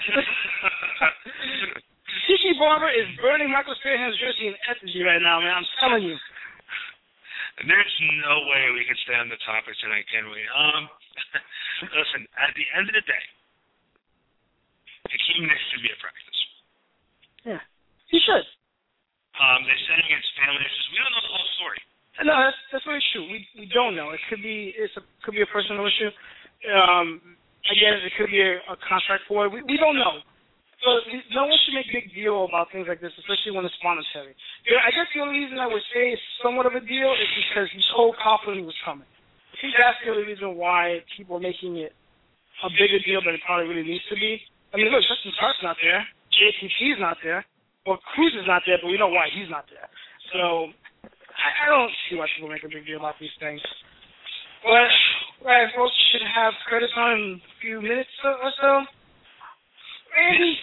Tiki Barber is burning Michael Strahan's jersey in effigy right now, man. I'm telling you. There's no way we can stay on the topic tonight, can we? Listen, at the end of the day, Hakeem Nicks should be at practice. Yeah, he should. They're saying it's family issues. We don't know the whole story. No, that's very true. We don't know. It could be a personal issue. Again, it could be a contract for it. We don't know. So no one should make a big deal about things like this, especially when it's monetary. I guess the only reason I would say it's somewhat of a deal is because he told Coughlin he was coming. I think that's the only reason why people are making it a bigger deal than it probably really needs to be. I mean, look, Justin Clark's not there. JPP's not there. Well, Cruz is not there, but we know why he's not there. So I don't see why people make a big deal about these things. But I folks should have Curtis on in a few minutes or so. Randy,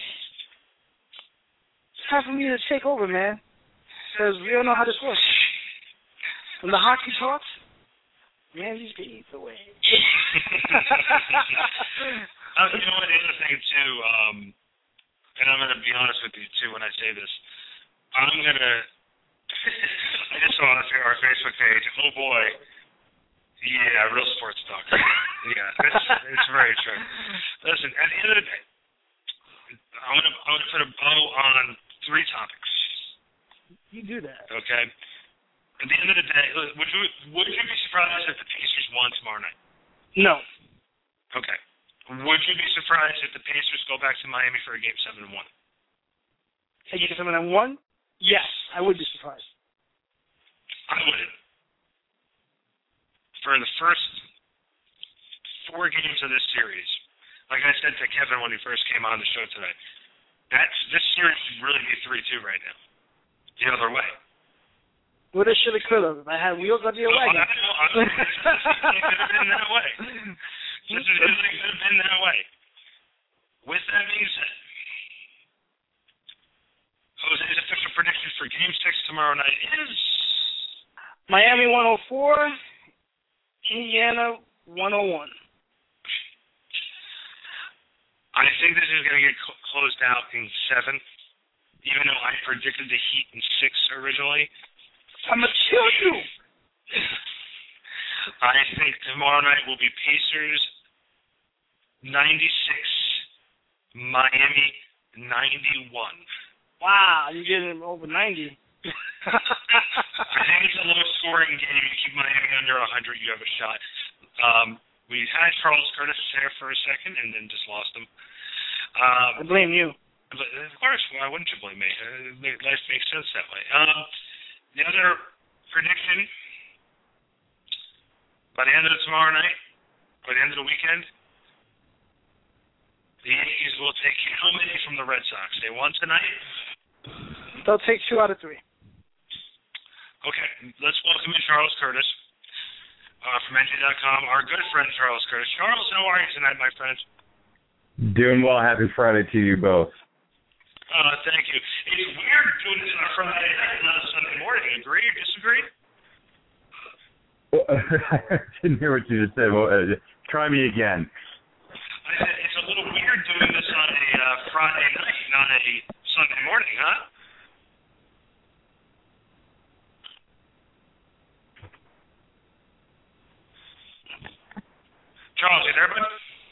it's time for me to take over, man. Because we don't know how this works. When the hockey talks, Randy's leads the way. You know what, the other thing, too, and I'm going to be honest with you, too, when I say this, I'm going to, I just saw on our Facebook page, oh, boy, yeah, real sports talk. Yeah, it's very true. Listen, at the end of the day, I'm gonna put a bow on 3 topics. You do that. Okay. At the end of the day, would you be surprised if the Pacers won tomorrow night? No. Okay. Would you be surprised if the Pacers go back to Miami for a Game 7 and 1? A Game 7 and 1? Yes, I would be surprised. I wouldn't. For the first 4 games of this series, like I said to Kevin when he first came on the show today, this series should really be 3-2 right now. The other way. Well, it should have, could have. If I had wheels, I'd be a wagon. I know. It could have been that way. It could have been that way. With that being said, Jose's official prediction for Game 6 tomorrow night is Miami 104, Indiana 101. I think this is going to get closed out in 7, even though I predicted the Heat in 6 originally. I'm going to kill you. I think tomorrow night will be Pacers 96, Miami 91. Wow, you're getting over 90. I think it's a low-scoring game. You keep Miami under 100, you have a shot. We had Charles Curtis there for a second and then just lost him. I blame you. Of course, why wouldn't you blame me? Life makes sense that way. The other prediction, by the end of tomorrow night, by the end of the weekend, the Yankees will take how many from the Red Sox? They won tonight? They'll take 2 out of 3. Okay, let's welcome in Charles Curtis from NJ.com, our good friend Charles Curtis. Charles, how are you tonight, my friend? Doing well. Happy Friday to you both. Thank you. It's weird doing this on a Friday night, not a Sunday morning. Agree or disagree? Well, I didn't hear what you just said. Well, try me again. I said it's a little weird doing this on a Friday night, not a Sunday morning, huh? Charles, you there, bud?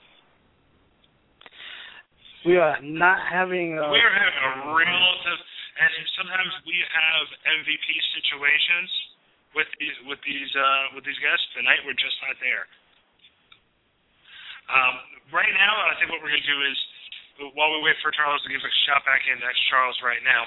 We are not having a... We are having a real... And sometimes we have MVP situations with these guests. Tonight we're just not there. Right now, I think what we're going to do is, while we wait for Charles to give a shot back in, that's Charles right now.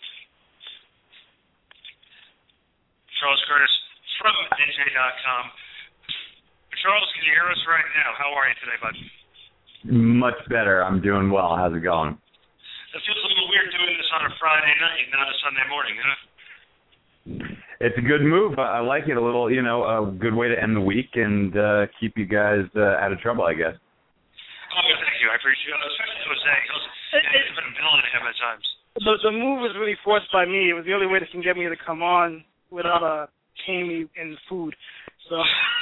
Charles Curtis from NJ.com. Charles, can you hear us right now? How are you today, bud? Much better. I'm doing well. How's it going? It feels a little weird doing this on a Friday night, not a Sunday morning, huh? It's a good move. I like it. A little, a good way to end the week and keep you guys out of trouble, I guess. Oh, thank you. I appreciate it. Especially Jose. I've been billing him at times. The move was really forced by me. It was the only way they can get me to come on without paying me in food. So.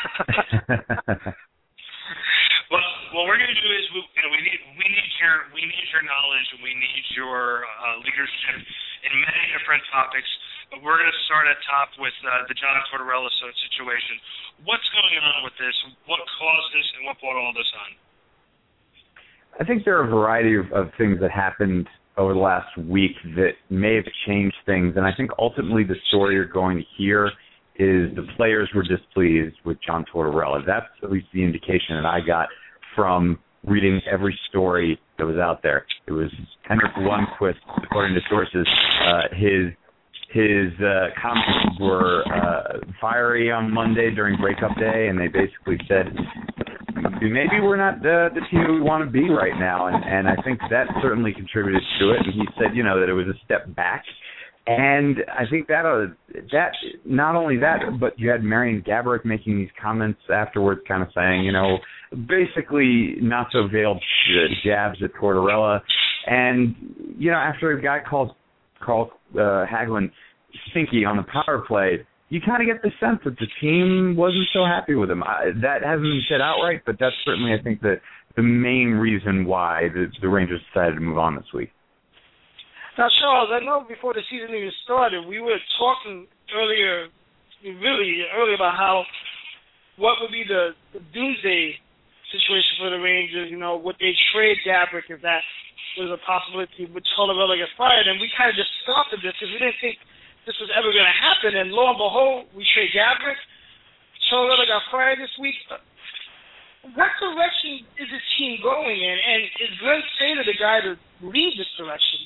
Well, what we're going to do is we need your knowledge and we need your leadership in many different topics. But we're going to start at top with the John Tortorella situation. What's going on with this? What caused this, and what brought all this on? I think there are a variety of things that happened over the last week that may have changed things, and I think ultimately the story you're going to hear is the players were displeased with John Tortorella. That's at least the indication that I got from reading every story that was out there. It was Henrik Lundqvist, according to sources, his comments were fiery on Monday during breakup day, and they basically said, maybe we're not the team we want to be right now, and I think that certainly contributed to it. And he said, that it was a step back. And I think that not only that, but you had Marian Gaborik making these comments afterwards, kind of saying, basically not so veiled jabs at Tortorella. And, after a guy called Hagelin stinky on the power play, you kind of get the sense that the team wasn't so happy with him. That hasn't been said outright, but that's certainly, I think, the main reason why the Rangers decided to move on this week. Now, Charles, I know before the season even started, we were talking earlier about what would be the doomsday situation for the Rangers. Would they trade Gaborik if that was a possibility? Would Tortorella get fired? And we kind of just stopped at this because we didn't think this was ever going to happen, and lo and behold, we trade Gabrick. Tortorella got fired this week. What direction is the team going in, and is Glenn Sather the guy to lead this direction?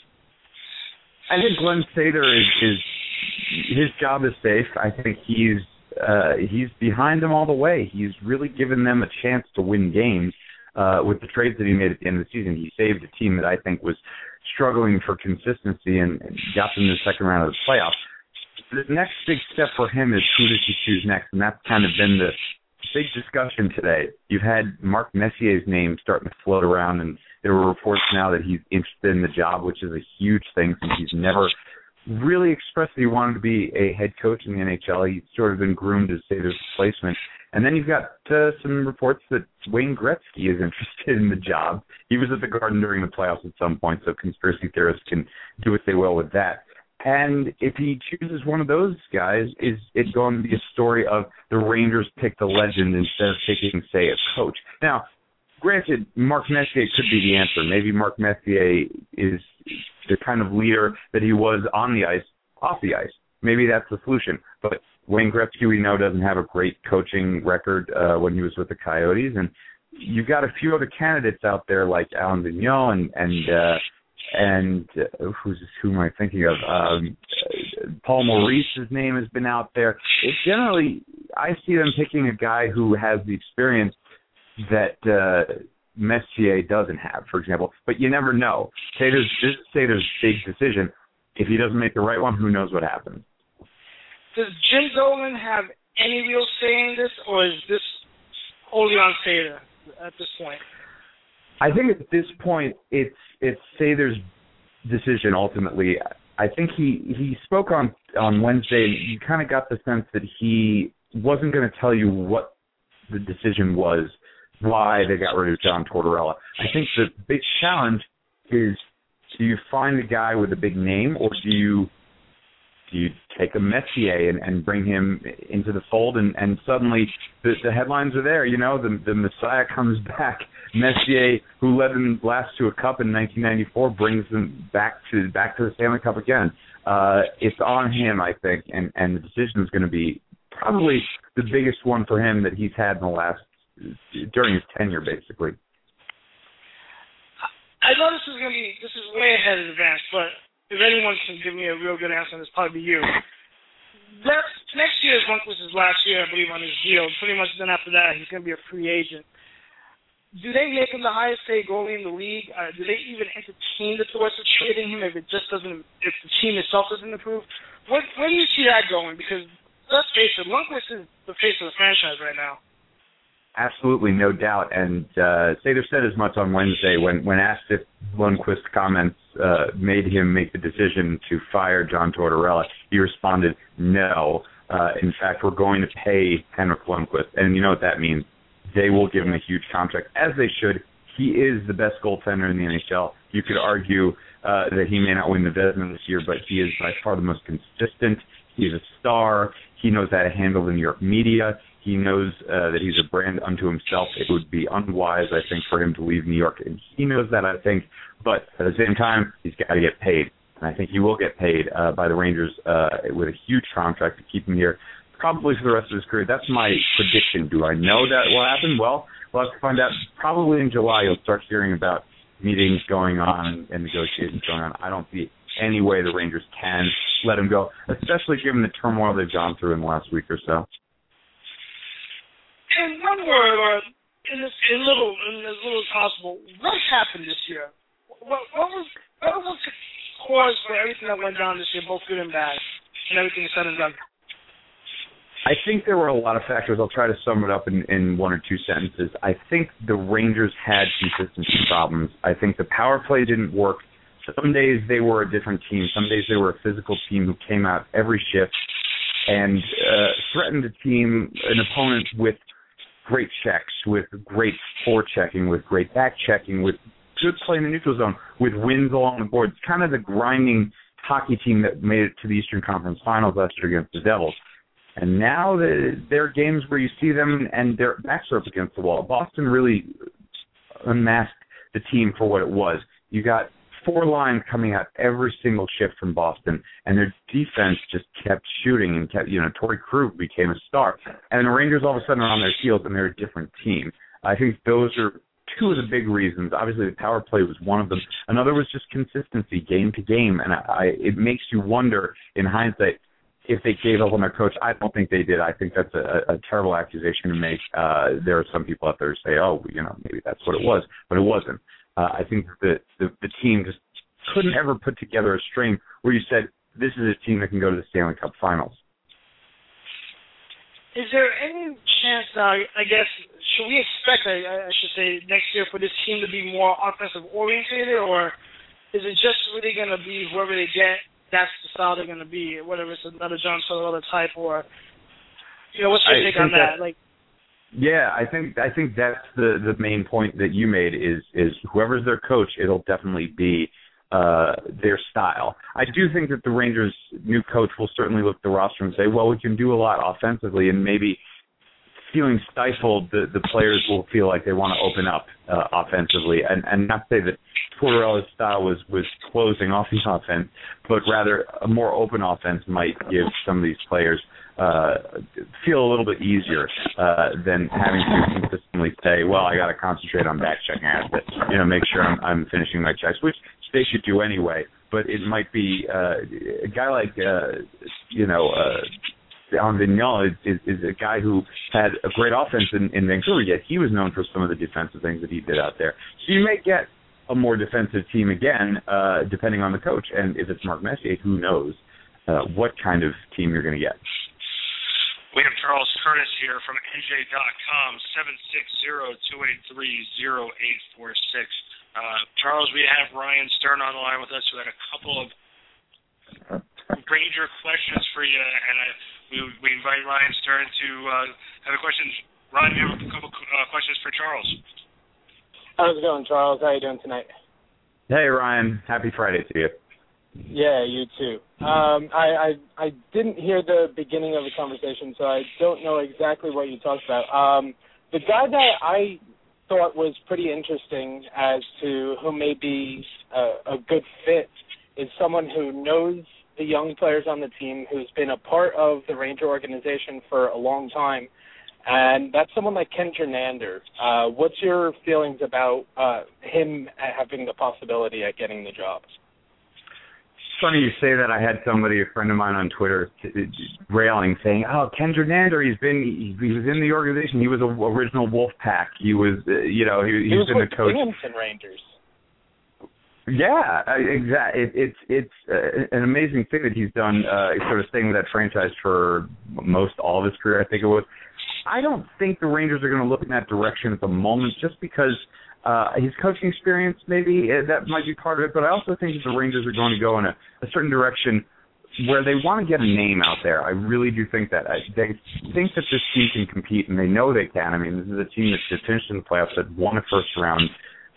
I think Glenn Sather is his job is safe. I think he's behind them all the way. He's really given them a chance to win games with the trades that he made at the end of the season. He saved a team that I think was struggling for consistency and got them to the second round of the playoffs. The next big step for him is who does he choose next, and that's kind of been the big discussion today. You've had Mark Messier's name starting to float around, and there were reports now that he's interested in the job, which is a huge thing since he's never really expressed that he wanted to be a head coach in the NHL. He's sort of been groomed as Sather's replacement. And then you've got some reports that Wayne Gretzky is interested in the job. He was at the Garden during the playoffs at some point, so conspiracy theorists can do what they will with that. And if he chooses one of those guys, is it going to be a story of the Rangers picked a legend instead of picking, say, a coach? Now, granted, Mark Messier could be the answer. Maybe Mark Messier is the kind of leader that he was on the ice, off the ice. Maybe that's the solution. But Wayne Gretzky, we know, doesn't have a great coaching record when he was with the Coyotes. And you've got a few other candidates out there like Alain Vigneault and who am I thinking of? Paul Maurice's name has been out there. Generally, I see them picking a guy who has the experience that Messier doesn't have, for example. But you never know. This is Sather's big decision. If he doesn't make the right one, who knows what happens? Does Jim Dolan have any real say in this, or is this only on Sather at this point? I think at this point it's Sather's decision ultimately. I think he spoke on Wednesday, and you kind of got the sense that he wasn't going to tell you what the decision was, why they got rid of John Tortorella. I think the big challenge is, do you find a guy with a big name, or do you take a Messier and bring him into the fold, and suddenly the headlines are there. You know, the Messiah comes back. Messier, who led them last to a cup in 1994, brings them back to the Stanley Cup again. It's on him, I think, and the decision is going to be probably the biggest one for him that he's had during his tenure, basically. I know this is way ahead in advance, but if anyone can give me a real good answer, it's probably you. Next year is Lundqvist's last year, I believe, on his deal. Pretty much then after that, he's going to be a free agent. Do they make him the highest paid goalie in the league? Do they even entertain the thoughts of trading him if the team itself doesn't improve? Where do you see that going? Because let's face it, Lundqvist is the face of the franchise right now. Absolutely, no doubt. And Sather said as much on Wednesday when asked if Lundqvist's comments made him make the decision to fire John Tortorella. He responded, no. In fact, we're going to pay Henrik Lundqvist. And you know what that means. They will give him a huge contract, as they should. He is the best goaltender in the NHL. You could argue that he may not win the Vezina this year, but he is by far the most consistent. He's a star. He knows how to handle the New York media. He knows that he's a brand unto himself. It would be unwise, I think, for him to leave New York. And he knows that, I think. But at the same time, he's got to get paid. And I think he will get paid by the Rangers with a huge contract to keep him here, probably for the rest of his career. That's my prediction. Do I know that will happen? Well, we'll have to find out. Probably in July, you'll start hearing about meetings going on and negotiations going on. I don't see any way the Rangers can let him go, especially given the turmoil they've gone through in the last week or so. In one word, or in as little as possible, what happened this year? What was the cause for everything that went down this year, both good and bad, and everything said and done? I think there were a lot of factors. I'll try to sum it up in one or two sentences. I think the Rangers had consistency problems. I think the power play didn't work. Some days they were a different team. Some days they were a physical team who came out every shift and threatened an opponent with great checks, with great forechecking, with great back checking, with good play in the neutral zone, with wins along the board. It's kind of the grinding hockey team that made it to the Eastern Conference Finals last year against the Devils. And now there are games where you see them and their backs are up against the wall. Boston really unmasked the team for what it was. You got 4 lines coming out every single shift from Boston, and their defense just kept shooting and kept, Torrey Krug became a star. And the Rangers all of a sudden are on their heels, and they're a different team. I think those are two of the big reasons. Obviously, the power play was one of them. Another was just consistency, game to game, and it makes you wonder, in hindsight, if they gave up on their coach. I don't think they did. I think that's a terrible accusation to make. There are some people out there who say, maybe that's what it was, but it wasn't. I think that the team just couldn't ever put together a string where you said, this is a team that can go to the Stanley Cup Finals. Is there any chance now, I guess, should we expect, I should say, next year for this team to be more offensive-oriented, or is it just really going to be whoever they get, that's the style they're going to be, whether it's another John Sutherland type, or, what's your take on that? Yeah, I think that's the main point that you made is whoever's their coach, it'll definitely be their style. I do think that the Rangers' new coach will certainly look at the roster and say, well, we can do a lot offensively, and maybe feeling stifled, the players will feel like they want to open up offensively, and not say that Tortorella's style was closing off the offense, but rather a more open offense might give some of these players feel a little bit easier than having to consistently say, well, I got to concentrate on back checking. I have to, make sure I'm finishing my checks, which they should do anyway. But it might be a guy like, Alain Vigneault is a guy who had a great offense in Vancouver, yet he was known for some of the defensive things that he did out there. So you may get a more defensive team again, depending on the coach. And if it's Mark Messier, who knows what kind of team you're going to get. We have Charles Curtis here from NJ.com, 760-283-0846. Charles, we have Ryan Stern on the line with us who had a couple of Ranger questions for you, and we invite Ryan Stern to have a question. Ryan, you have a couple questions for Charles. How's it going, Charles? How are you doing tonight? Hey, Ryan. Happy Friday to you. Yeah, you too. I didn't hear the beginning of the conversation, so I don't know exactly what you talked about. The guy that I thought was pretty interesting as to who may be a good fit is someone who knows the young players on the team, who's been a part of the Ranger organization for a long time, and that's someone like Ken Jernander. What's your feelings about him having the possibility at getting the job? It's funny you say that. I had somebody, a friend of mine on Twitter, railing, saying, "Oh, Ken Jernander, he was in the organization. He was an original Wolfpack. He was, he's been the coach." Binghamton Rangers. Yeah, exactly. It's an amazing thing that he's done, sort of staying with that franchise for most all of his career, I think it was. I don't think the Rangers are going to look in that direction at the moment, just because his coaching experience, maybe that might be part of it. But I also think that the Rangers are going to go in a certain direction where they want to get a name out there. I really do think that. They think that this team can compete, and they know they can. I mean, this is a team that finished in the playoffs, that won a first-round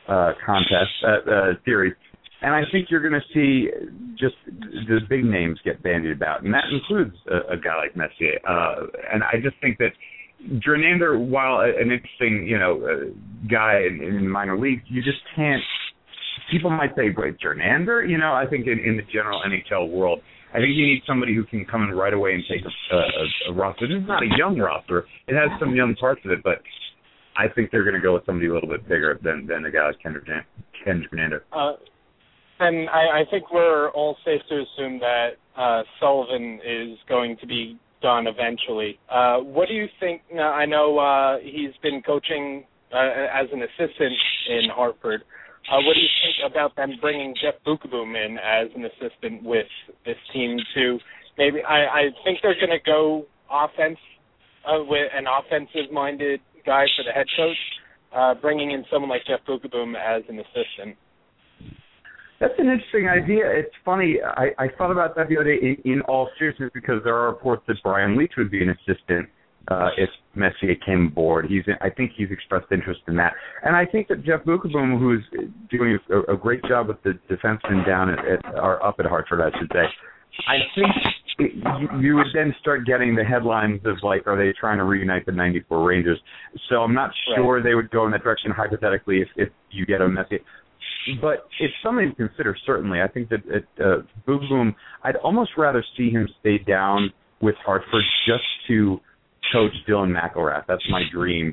series. And I think you're going to see just the big names get bandied about, and that includes a guy like Messier. And I just think that Jernander, while an interesting, guy in minor leagues, you just can't. People might say, "Wait, Jernander?" I think in the general NHL world, I think you need somebody who can come in right away and take a roster. This is not a young roster; it has some young parts of it, but I think they're going to go with somebody a little bit bigger than a guy like Ken Jernander. And I think we're all safe to assume that Sullivan is going to be done eventually. What do you think? Now, I know he's been coaching as an assistant in Hartford. What do you think about them bringing Jeff Beukeboom in as an assistant with this team too? Maybe I think they're going to go offense with an offensive-minded guy for the head coach, bringing in someone like Jeff Beukeboom as an assistant. That's an interesting idea. It's funny. I thought about that the other day in all seriousness, because there are reports that Brian Leetch would be an assistant if Messier came aboard. I think he's expressed interest in that. And I think that Jeff Beukeboom, who's doing a great job with the defensemen down up at Hartford, I should say, I think you would then start getting the headlines of, like, are they trying to reunite the 94 Rangers? So I'm not sure they would go in that direction hypothetically if you get a Messier. But it's something to consider, certainly. I think that Boom Boom, I'd almost rather see him stay down with Hartford just to coach Dylan McElrath. That's my dream.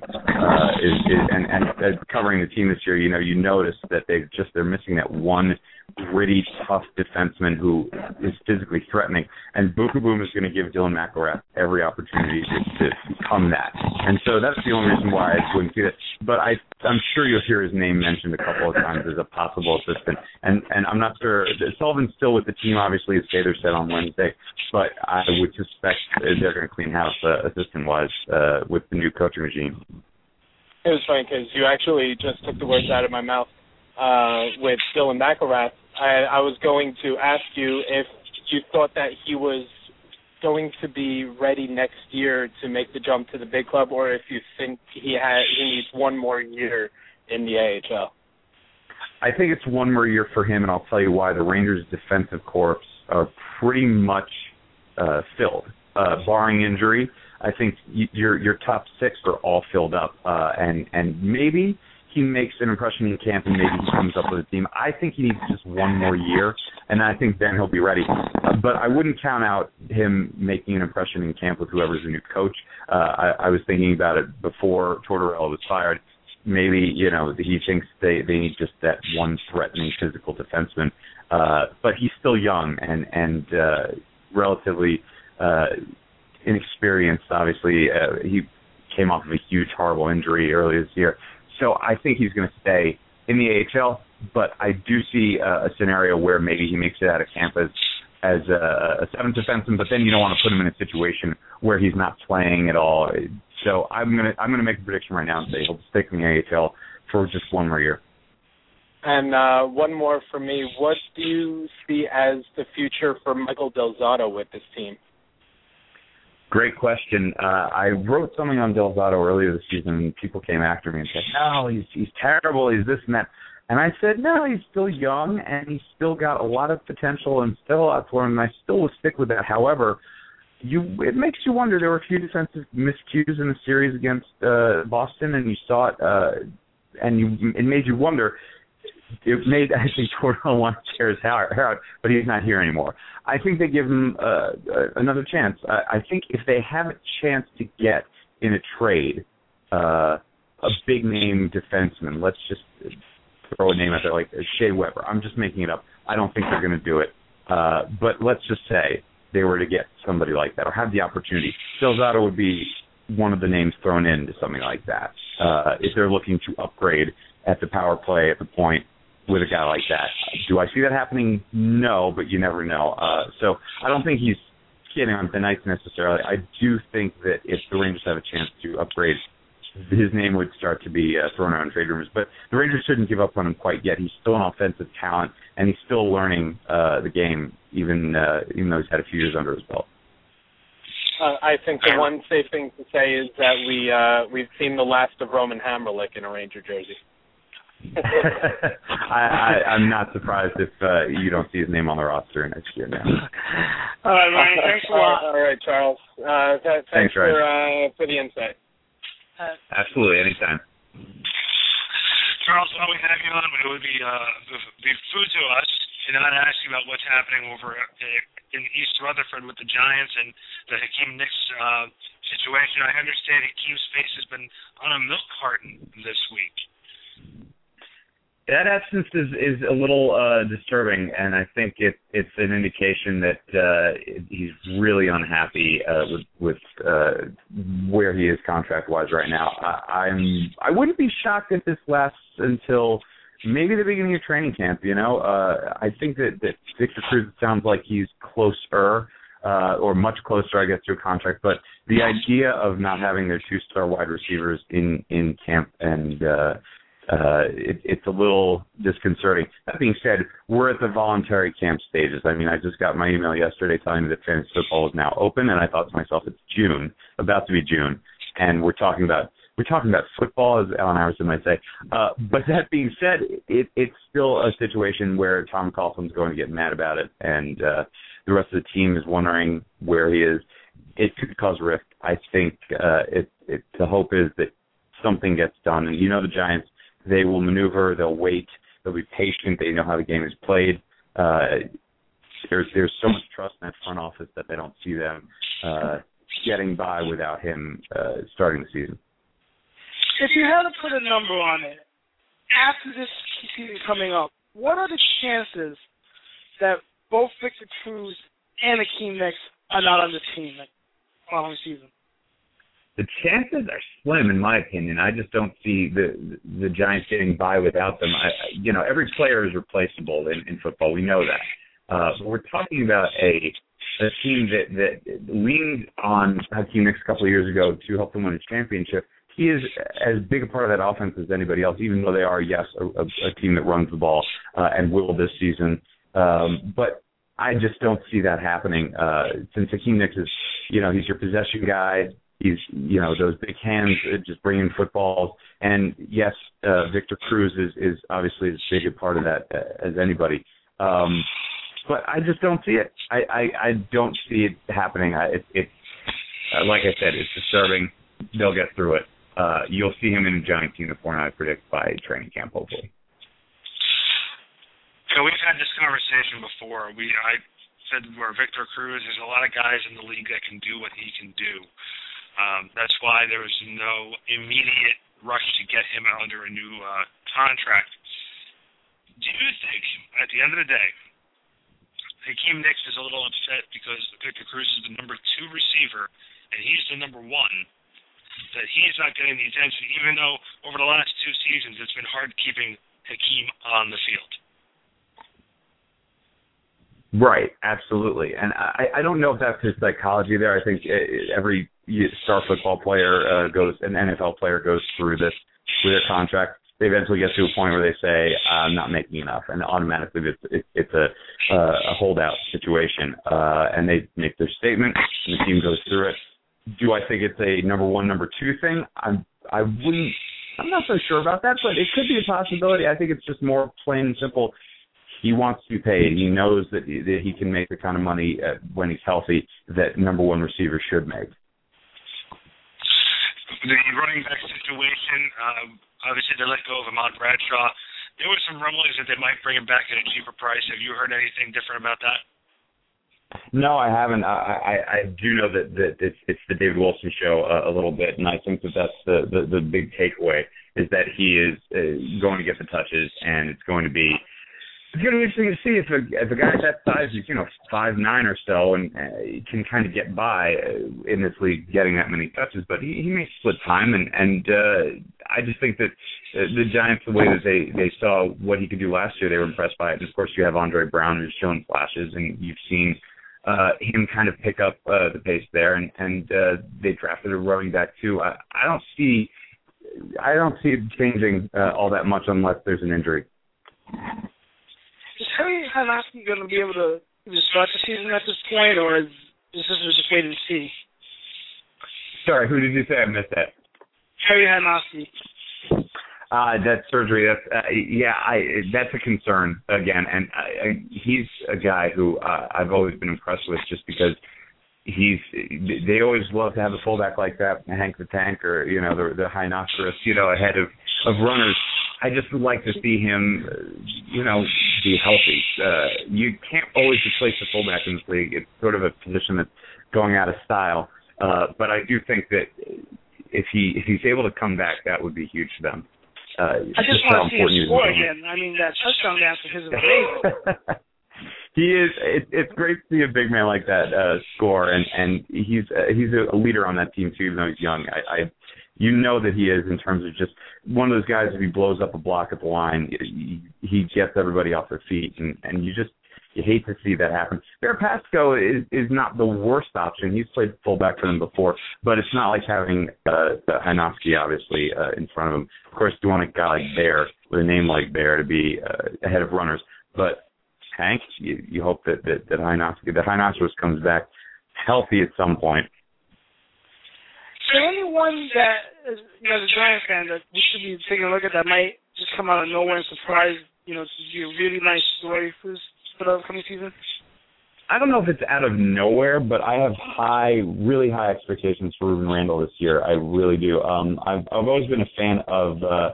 And covering the team this year, you notice that they're missing that one gritty, tough defenseman who is physically threatening. And Boom Boom is going to give Dylan McElrath every opportunity to become that. And so that's the only reason why I wouldn't do it. But I'm sure you'll hear his name mentioned a couple of times as a possible assistant. And I'm not sure. Sullivan's still with the team, obviously, as Gaither said on Wednesday. But I would suspect they're going to clean house assistant-wise with the new coaching regime. It was funny because you actually just took the words out of my mouth with Dylan McElrath. I was going to ask you if you thought that he was going to be ready next year to make the jump to the big club, or if you think he needs one more year in the AHL. I think it's one more year for him, and I'll tell you why. The Rangers' defensive corps are pretty much filled, barring injury. I think your top six are all filled up, and maybe he makes an impression in camp and maybe he comes up with a team. I think he needs just one more year, and I think then he'll be ready. But I wouldn't count out him making an impression in camp with whoever's the new coach. I was thinking about it before Tortorella was fired. Maybe, he thinks they need just that one threatening physical defenseman. But he's still young and relatively inexperienced, obviously. He came off of a huge, horrible injury earlier this year. So I think he's going to stay in the AHL, but I do see a scenario where maybe he makes it out of camp as a seventh defenseman, but then you don't want to put him in a situation where he's not playing at all. So I'm gonna make a prediction right now and say he'll stick in the AHL for just one more year. And one more for me. What do you see as the future for Michael Del Zotto with this team? Great question. I wrote something on Del Zotto earlier this season, and people came after me and said, no, he's terrible, he's this and that. And I said, no, he's still young, and he's still got a lot of potential and still a lot to learn, and I still will stick with that. However, it makes you wonder. There were a few defensive miscues in the series against Boston, and you saw it, it made you wonder. It made, I think, Tortorella want to tear his hair out, but he's not here anymore. I think they give him another chance. I think if they have a chance to get in a trade a big-name defenseman, let's just throw a name out there like Shea Weber. I'm just making it up. I don't think they're going to do it. But let's just say they were to get somebody like that or have the opportunity. Del Zotto would be one of the names thrown into something like that. If they're looking to upgrade at the power play, at the point, with a guy like that. Do I see that happening? No, but you never know. So I don't think he's kidding on thin ice necessarily. I do think that if the Rangers have a chance to upgrade, his name would start to be thrown around trade rumors. But the Rangers shouldn't give up on him quite yet. He's still an offensive talent, and he's still learning the game, even though he's had a few years under his belt. I think the one safe thing to say is that we've seen the last of Roman Hamrlik in a Ranger jersey. I'm not surprised if you don't see his name on the roster next year now. All right, Ryan, thanks a lot. All right, Charles. Thanks for the insight. Absolutely, anytime. Charles, while we have you on, it would be food to us to not ask you about what's happening over in East Rutherford with the Giants and the Hakeem Nicks situation. I understand Hakeem's face has been on a milk carton this week. That absence is a little disturbing, and I think it's an indication that he's really unhappy with where he is contract-wise right now. I wouldn't be shocked if this lasts until maybe the beginning of training camp. I think that Victor Cruz, it sounds like he's closer, or much closer, I guess, to a contract. But the idea of not having their two-star wide receivers in camp and it's a little disconcerting. That being said, we're at the voluntary camp stages. I mean, I just got my email yesterday telling me that fantasy football is now open, and I thought to myself, it's June, about to be June, and we're talking about football, as Alan Iverson might say. But that being said, it's still a situation where Tom Coughlin's going to get mad about it, and the rest of the team is wondering where he is. It could cause rift. I think the hope is that something gets done. And the Giants, they will maneuver, they'll wait, They'll be patient. They know how the game is played. There's so much trust in that front office that they don't see them getting by without him starting the season. If you had to put a number on it, after this season coming up, what are the chances that both Victor Cruz and Hakeem Nicks are not on the team the following season? The chances are slim, in my opinion. I just don't see the Giants getting by without them. Every player is replaceable in football. We know that. But we're talking about a team that leaned on Hakeem Nicks a couple of years ago to help them win a championship. He is as big a part of that offense as anybody else, even though they are, yes, a team that runs the ball and will this season. But I just don't see that happening. Since Hakeem Nicks is, he's your possession guy. He's, those big hands just bringing footballs. And, yes, Victor Cruz is obviously as big a part of that as anybody. But I just don't see it. I don't see it happening. It's like I said, it's disturbing. They'll get through it. You'll see him in a Giants uniform, I predict, by training camp, hopefully. So we've had this conversation before. I said where Victor Cruz, there's a lot of guys in the league that can do what he can do. That's why there was no immediate rush to get him under a new contract. Do you think, at the end of the day, Hakeem Nicks is a little upset because Victor Cruz is the number 2 receiver and he's the number 1, that he's not getting the attention, even though over the last 2 seasons it's been hard keeping Hakeem on the field? Right, absolutely. And I don't know if that's his psychology there. I think every star football player goes, an NFL player goes through this with their contract. They eventually get to a point where they say, I'm not making enough, and automatically it's a holdout situation. And they make their statement, and the team goes through it. Do I think it's a number 1, number 2 thing? I'm not so sure about that, but it could be a possibility. I think it's just more plain and simple. He wants to be paid. He knows that he can make the kind of money when he's healthy that number 1 receiver should make. The running back situation, obviously they let go of Ahmad Bradshaw. There were some rumblings that they might bring him back at a cheaper price. Have you heard anything different about that? No, I haven't. I do know that it's the David Wilson show a little bit, and I think that's the big takeaway is that he is going to get the touches, and it's going to be interesting to see if a guy that size is 5'9" or so and can kind of get by in this league getting that many touches, but he may split time, and I just think that the Giants, the way that they saw what he could do last year, they were impressed by it. And of course, you have Andre Brown who's shown flashes, and you've seen him kind of pick up the pace there, and they drafted a running back too. I don't see it changing all that much unless there's an injury. Is Harry Hanowski going to be able to start the season at this point, or is this just wait and see? Sorry, who did you say? I missed that. Harry Hanowski. That surgery, that's a concern again, and he's a guy who I've always been impressed with just because they always love to have a fullback like that, Hank the Tank, or the Hinoceros, ahead of runners. I just would like to see him, be healthy. You can't always replace the fullback in this league. It's sort of a position that's going out of style. But I do think that if he's able to come back, that would be huge for them. I just want to see him score again. I mean, that touchdown dance of his is amazing. He is. It's great to see a big man like that score, and he's a leader on that team too, even though he's young. That he is in terms of just one of those guys. If he blows up a block at the line, he gets everybody off their feet, and you hate to see that happen. Bear Pasco is not the worst option. He's played fullback for them before, but it's not like having Hanowski obviously in front of him. Of course, you want a guy like Bear with a name like Bear to be ahead of runners, but Hank, you hope that Hinoceros comes back healthy at some point. Is there anyone that, as a Giants fan, that we should be taking a look at that might just come out of nowhere and surprise, to be a really nice story for the upcoming season? I don't know if it's out of nowhere, but I have really high expectations for Ruben Randall this year. I really do. I've always been a fan of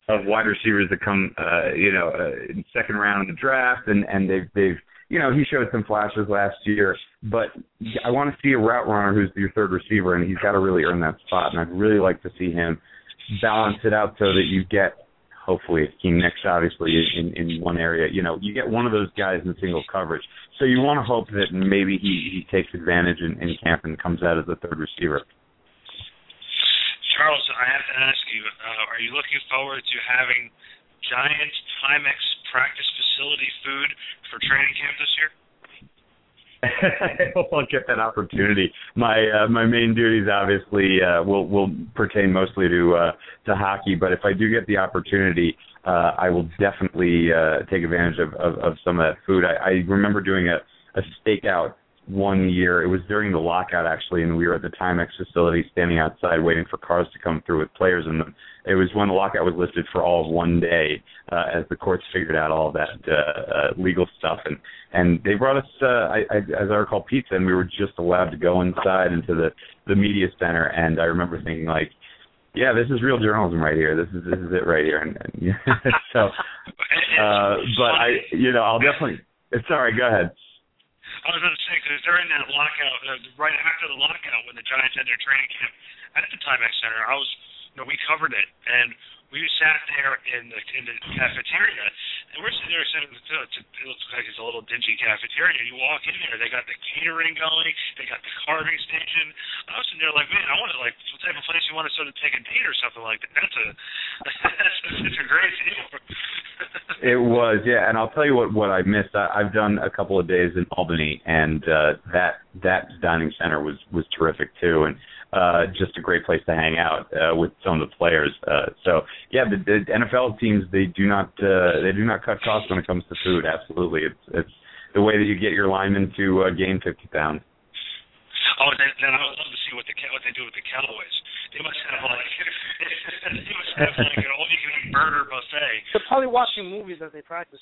wide receivers that come, in second round in the draft, and they've he showed some flashes last year, but I want to see a route runner who's your third receiver, and he's got to really earn that spot, and I'd really like to see him balance it out so that you get, hopefully, Hakeem Nicks, obviously, in one area. You get one of those guys in single coverage. So you want to hope that maybe he takes advantage in camp and comes out as the third receiver. Charles, I have to ask you, are you looking forward to having Giants Timex practice facility food for training camp this year? I won't get that opportunity. My main duties obviously will pertain mostly to hockey, but if I do get the opportunity, I will definitely take advantage of some of that food. I remember doing a stakeout one year. It was during the lockout, actually, and we were at the Timex facility standing outside waiting for cars to come through with players in them. It was when the lockout was lifted for all of one day as the courts figured out all of that legal stuff. And they brought us, as I recall, pizza, and we were just allowed to go inside into the media center. And I remember thinking, like, yeah, this is real journalism right here. This is it right here. And so, but I'll definitely. Sorry, go ahead. I was going to say, because during that lockout, right after the lockout, when the Giants had their training camp at the Timex Center, we covered it, and we sat there in the cafeteria, and we're sitting there saying, it looks like it's a little dingy cafeteria. You walk in there, they got the catering going, they got the carving station. I was sitting there like, man, I want to, what type of place you want to sort of take a date or something like that. That's a great deal. It was, yeah, and I'll tell you what I missed. I've done a couple of days in Albany, and that dining center was terrific too, and just a great place to hang out with some of the players. So yeah, the NFL teams they do not cut costs when it comes to food. Absolutely, it's the way that you get your linemen to gain 50 pounds. Oh, then I would love to see what they do with the Cowboys. They must have like an all-you-can-eat burger buffet. They're probably watching movies as they practice.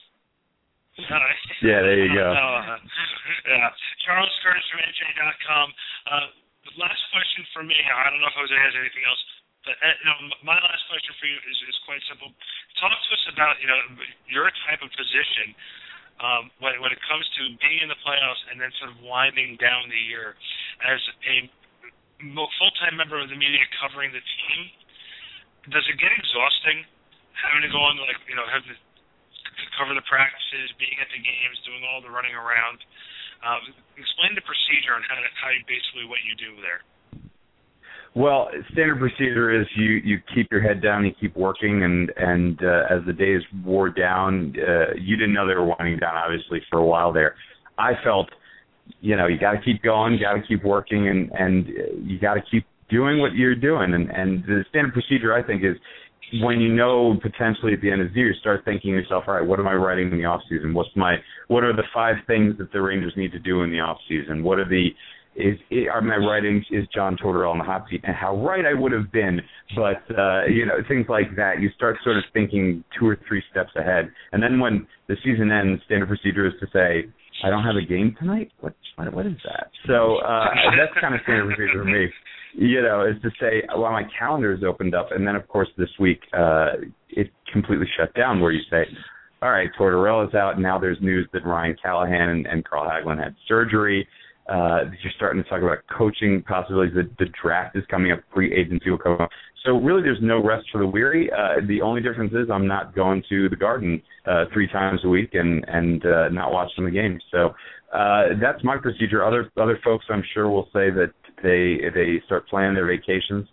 Yeah, there you go. Yeah. Charles Curtis from NJ.com. The last question for me, I don't know if Jose has anything else, but my last question for you is quite simple. Talk to us about your type of position when it comes to being in the playoffs and then sort of winding down the year as a full-time member of the media covering the team. Does it get exhausting having to go on have to cover the practices, being at the games, doing all the running around? Explain the procedure and how you basically what you do there. Well, standard procedure is you keep your head down, you keep working, and as the days wore down, you didn't know they were winding down, obviously, for a while there. I felt, you got to keep going, you got to keep working, and you got to keep doing what you're doing. And the standard procedure, I think, is when potentially at the end of the year, you start thinking to yourself, all right, what am I writing in the off season? What are the 5 things that the Rangers need to do in the off season? What are are my writings, is John Tortorella on the hot seat, and how right I would have been, but things like that. You start sort of thinking 2 or 3 steps ahead, and then when the season ends, standard procedure is to say, I don't have a game tonight? What is that? So that's kind of standard procedure for me. Is to say, well, my calendar is opened up, and then, of course, this week it completely shut down where you say, all right, Tortorella's out, and now there's news that Ryan Callahan and Carl Hagelin had surgery. You're starting to talk about coaching possibilities. The draft is coming up, free agency will come up. So really there's no rest for the weary. The only difference is I'm not going to the Garden 3 times a week and not watching the games. So that's my procedure. Other folks I'm sure will say that they start planning their vacations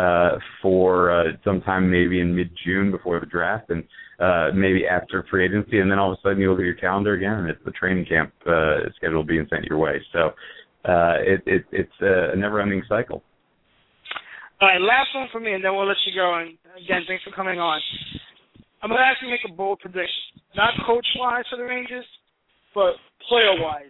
for sometime maybe in mid-June before the draft and maybe after free agency, and then all of a sudden you look at your calendar again and it's the training camp schedule being sent your way. So it's a never-ending cycle. All right, last one for me, and then we'll let you go. And again, thanks for coming on. I'm going to actually make a bold prediction, not coach-wise for the Rangers, but player-wise.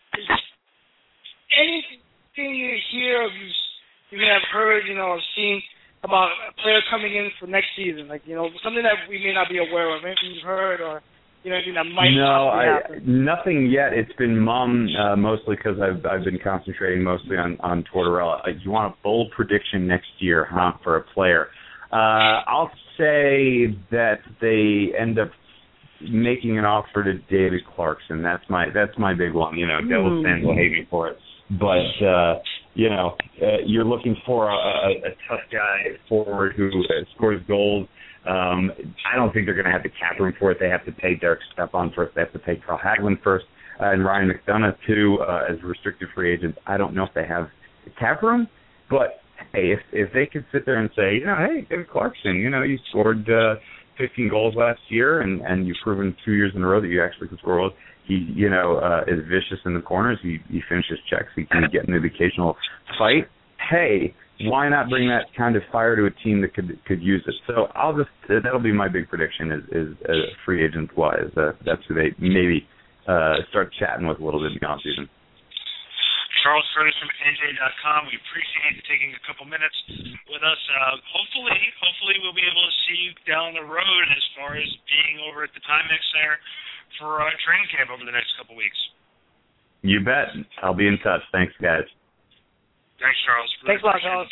Anything you hear or you may have heard, or seen about a player coming in for next season, something that we may not be aware of, anything you've heard or anything that might happen? Nothing yet. It's been mostly because I've been concentrating mostly on Tortorella. You want a bold prediction next year, for a player? I'll say that they end up making an offer to David Clarkson. That's my big one. Devils fans will hate me for it, but you're looking for a tough guy forward who scores goals. I don't think they're going to have the cap room for it. They have to pay Derek Stepan first. They have to pay Carl Hagelin first, and Ryan McDonough too as restricted free agents. I don't know if they have the cap room, but hey, if they could sit there and say, hey, David Clarkson, you scored 15 goals last year, and you've proven 2 years in a row that you actually can score goals. He, is vicious in the corners. He finishes checks. He can get into the occasional fight. Hey, why not bring that kind of fire to a team that could use it? So that'll be my big prediction is free agent wise. That's who they maybe start chatting with a little bit in the offseason. Charles Curtis from NJ.com. We appreciate you taking a couple minutes with us. Hopefully we'll be able to see you down the road as far as being over at the Timex Center for training camp over the next couple weeks. You bet. I'll be in touch. Thanks, guys. Thanks, Charles. Thanks a lot, Charles.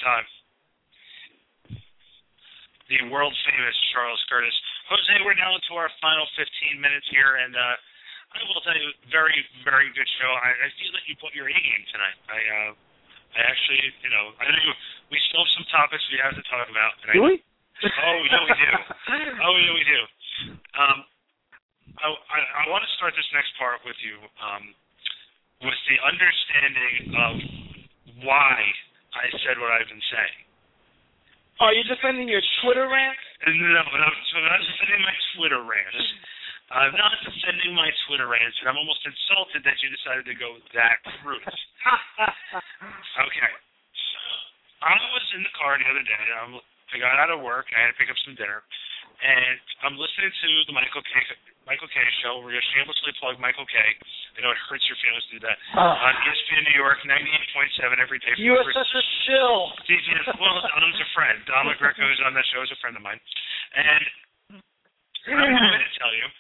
The world-famous Charles Curtis. Jose, we're now into our final 15 minutes here, and I will tell you, very, very good show. I feel that you put your A game tonight. I actually, I know we still have some topics we have to talk about. Do we? Oh, yeah, we do. We do. I want to start this next part with you with the understanding of why I said what I've been saying. Are you defending your Twitter rant? No, I'm not defending my Twitter rant. I'm not defending my Twitter rant, and I'm almost insulted that you decided to go that route. Okay. I was in the car the other day. I got out of work. I had to pick up some dinner. And I'm listening to the Michael K show. We're going to shamelessly plug Michael K. I know it hurts your feelings to do that. On ESPN New York, 98.7 every day. You are such a shill. Well, Dom's a friend. Dom LaGreca, who's on that show, is a friend of mine. And I'm going to tell you.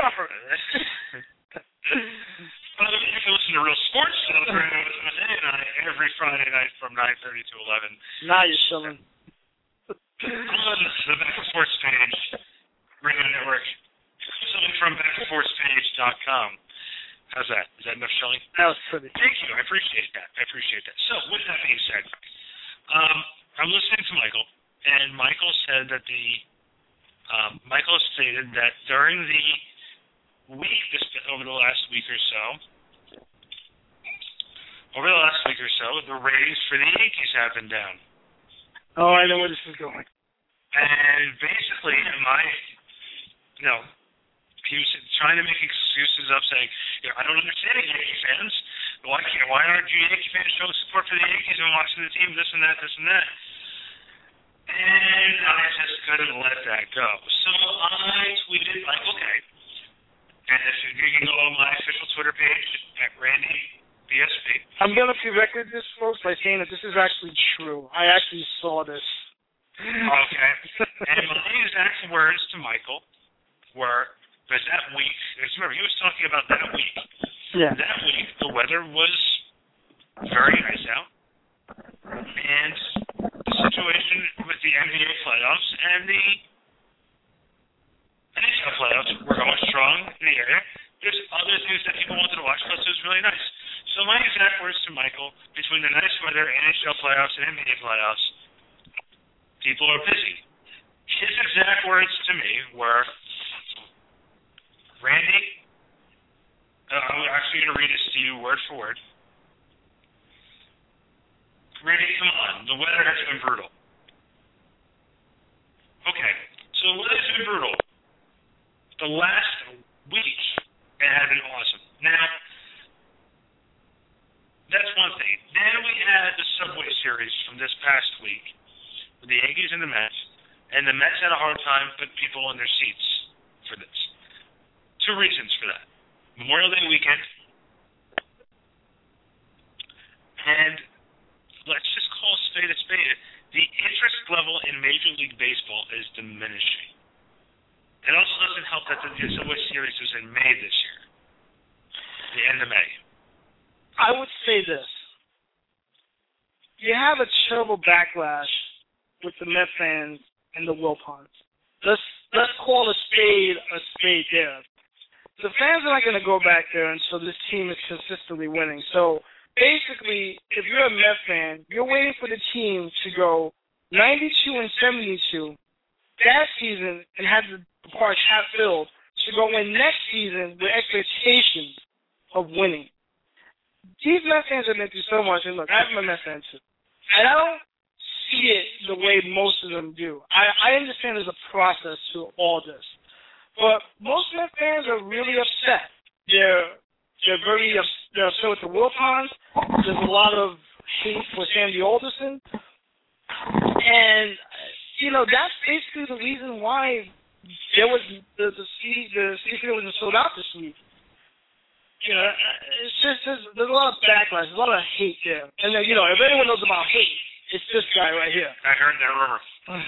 Well, you can listen to Real Sports Show every Friday night from 9:30 to 11. Now you're shilling. On the Back to Sports page, Radio Network. Something from backtosportspage.com. How's that? Is that enough shilling? That was pretty. Thank you. I appreciate that. So, with that being said, I'm listening to Michael, and Michael said that Michael stated that during the week, over the last week or so, the ratings for the Yankees have been down. Oh, I know where this is going. And basically, he was trying to make excuses up, saying, I don't understand it, Yankee fans. Why aren't you Yankee fans showing support for the Yankees and watching the team, this and that, this and that? And I just couldn't let that go. So I tweeted Michael K. And if you can go on my official Twitter page at RandyBSB. I'm going to prerequisite this, folks, by saying that this is actually true. I actually saw this. Okay. And my exact words to Michael were, because that week, remember, he was talking about that week. Yeah. That week, the weather was very nice out. And the situation with the NBA playoffs and the NHL playoffs were going strong in the area. There's other things that people wanted to watch, plus it was really nice. So my exact words to Michael, between the nice weather, NHL playoffs, and NBA playoffs, people are busy. His exact words to me were, Randy, I'm actually going to read this to you word for word. Randy, come on, the weather has been brutal. Okay, so the weather's been brutal. The last week, it had been awesome. Now, that's one thing. Then we had the Subway Series from this past week with the Yankees and the Mets, and the Mets had a hard time putting people in their seats for this. Two reasons for that. Memorial Day weekend, and let's just call a spade a spade. The interest level in Major League Baseball is diminishing. It also doesn't help that the Subway Series was in May this year, the end of May. I would say this. You have a terrible backlash with the Met fans and the Wilpons. Let's call a spade there. The fans are not going to go back there until this team is consistently winning. So basically, if you're a Met fan, you're waiting for the team to go 92-72 that season and have the park half filled to go in next season with expectations of winning. These Met fans have been through so much, and look, I'm a Met fan too, and I don't see it the way most of them do. I understand there's a process to all this. But most Met fans are really upset. They're upset with the Wilpons. There's a lot of hate for Sandy Alderson, and that's basically the reason why there was the CD wasn't sold out this week. It's just there's a lot of backlash, there's a lot of hate there, and then, if anyone knows about hate, it's this guy right here. I heard that rumor.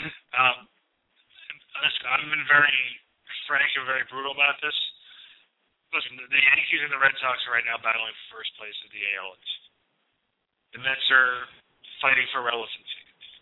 Listen, I've been very frank and very brutal about this. Listen, the Yankees and the Red Sox are right now battling for first place of the AL East. The Mets are fighting for relevancy.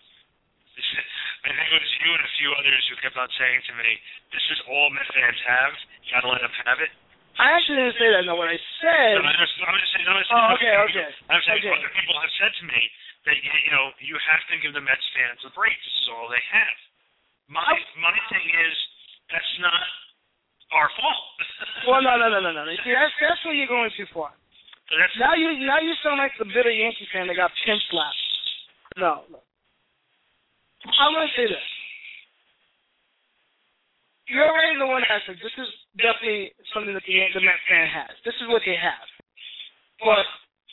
I think it was you and a few others who kept on saying to me, this is all Met fans have. You got to let them have it. I actually didn't say that. No, what I said... I'm just saying... okay. I'm saying other people have said to me that, you have to give the Mets fans a break. This is all they have. My thing is, that's not our fault. Well, no. See, that's where you're going too far. Now you sound like the bitter Yankee fan that got pin slapped. No. I'm going to say this. You're already the one that said this is definitely something that the Met fan has. This is what they have. But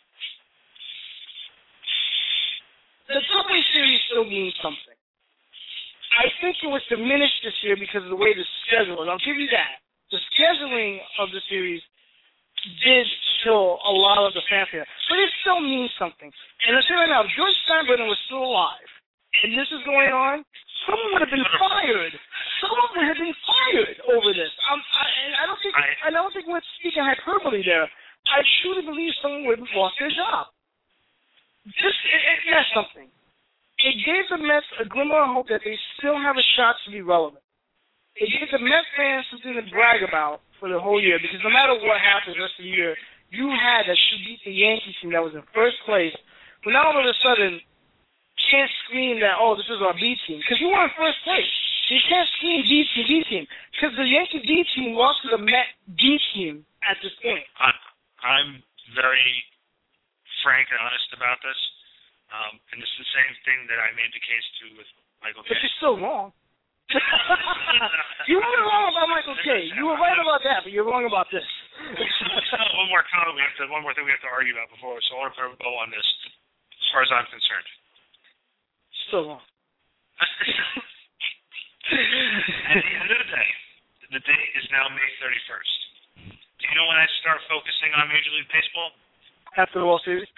the Subway Series still means something. I think it was diminished this year because of the way the schedule is. I'll give you that. The scheduling of the series did show a lot of the fanfare, but it still means something. And I'll say right now, if George Steinbrenner was still alive, and this is going on, someone would have been fired. Someone would have been fired over this. I don't think we're speaking hyperbole there. I truly believe someone would have lost their job. It meant something. It gave the Mets a glimmer of hope that they still have a shot to be relevant. It gave the Mets fans something to brag about for the whole year, because no matter what happens the rest of the year, you had that should beat the Yankees team that was in first place, but now all of a sudden can't scream that, oh, this is our B team, because you were in first place. You can't scream B team, because the Yankee B team lost to the Met D team at this point. I'm very frank and honest about this, and it's the same thing that I made the case to with Michael Kay. But you're still wrong. You were wrong about Michael Kay. You were right about that, but you're wrong about this. One more thing we have to argue about before, so I want to put a bow on this, as far as I'm concerned. Still wrong. At the end of the day, the date is now May 31st. Do you know when I start focusing on Major League Baseball? After the World Series?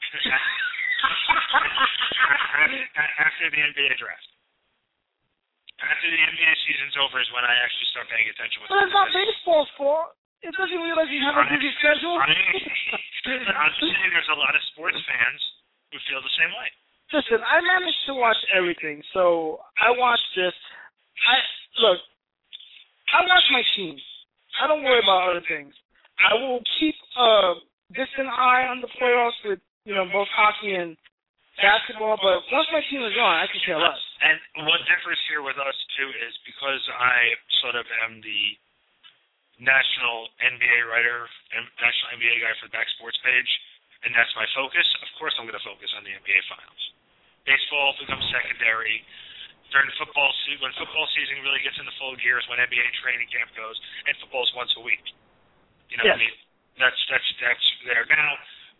After the NBA draft. After the NBA season's over is when I actually start paying attention. But it's not baseball's fault. It doesn't realize you have a busy schedule. I'm saying there's a lot of sports fans who feel the same way. Listen, I managed to watch everything, so I watched this. I watch my team. I don't worry about other things. I will keep a distant eye on the playoffs with, both hockey and basketball, but once my team is on, I can care less. And what differs here with us, too, is because I sort of am the national NBA writer and national NBA guy for the Back Sports page, and that's my focus, of course I'm going to focus on the NBA finals. Baseball becomes secondary. During football season, when football season really gets into full gear is when NBA training camp goes, and football's once a week. You know what I mean? That's there. Now,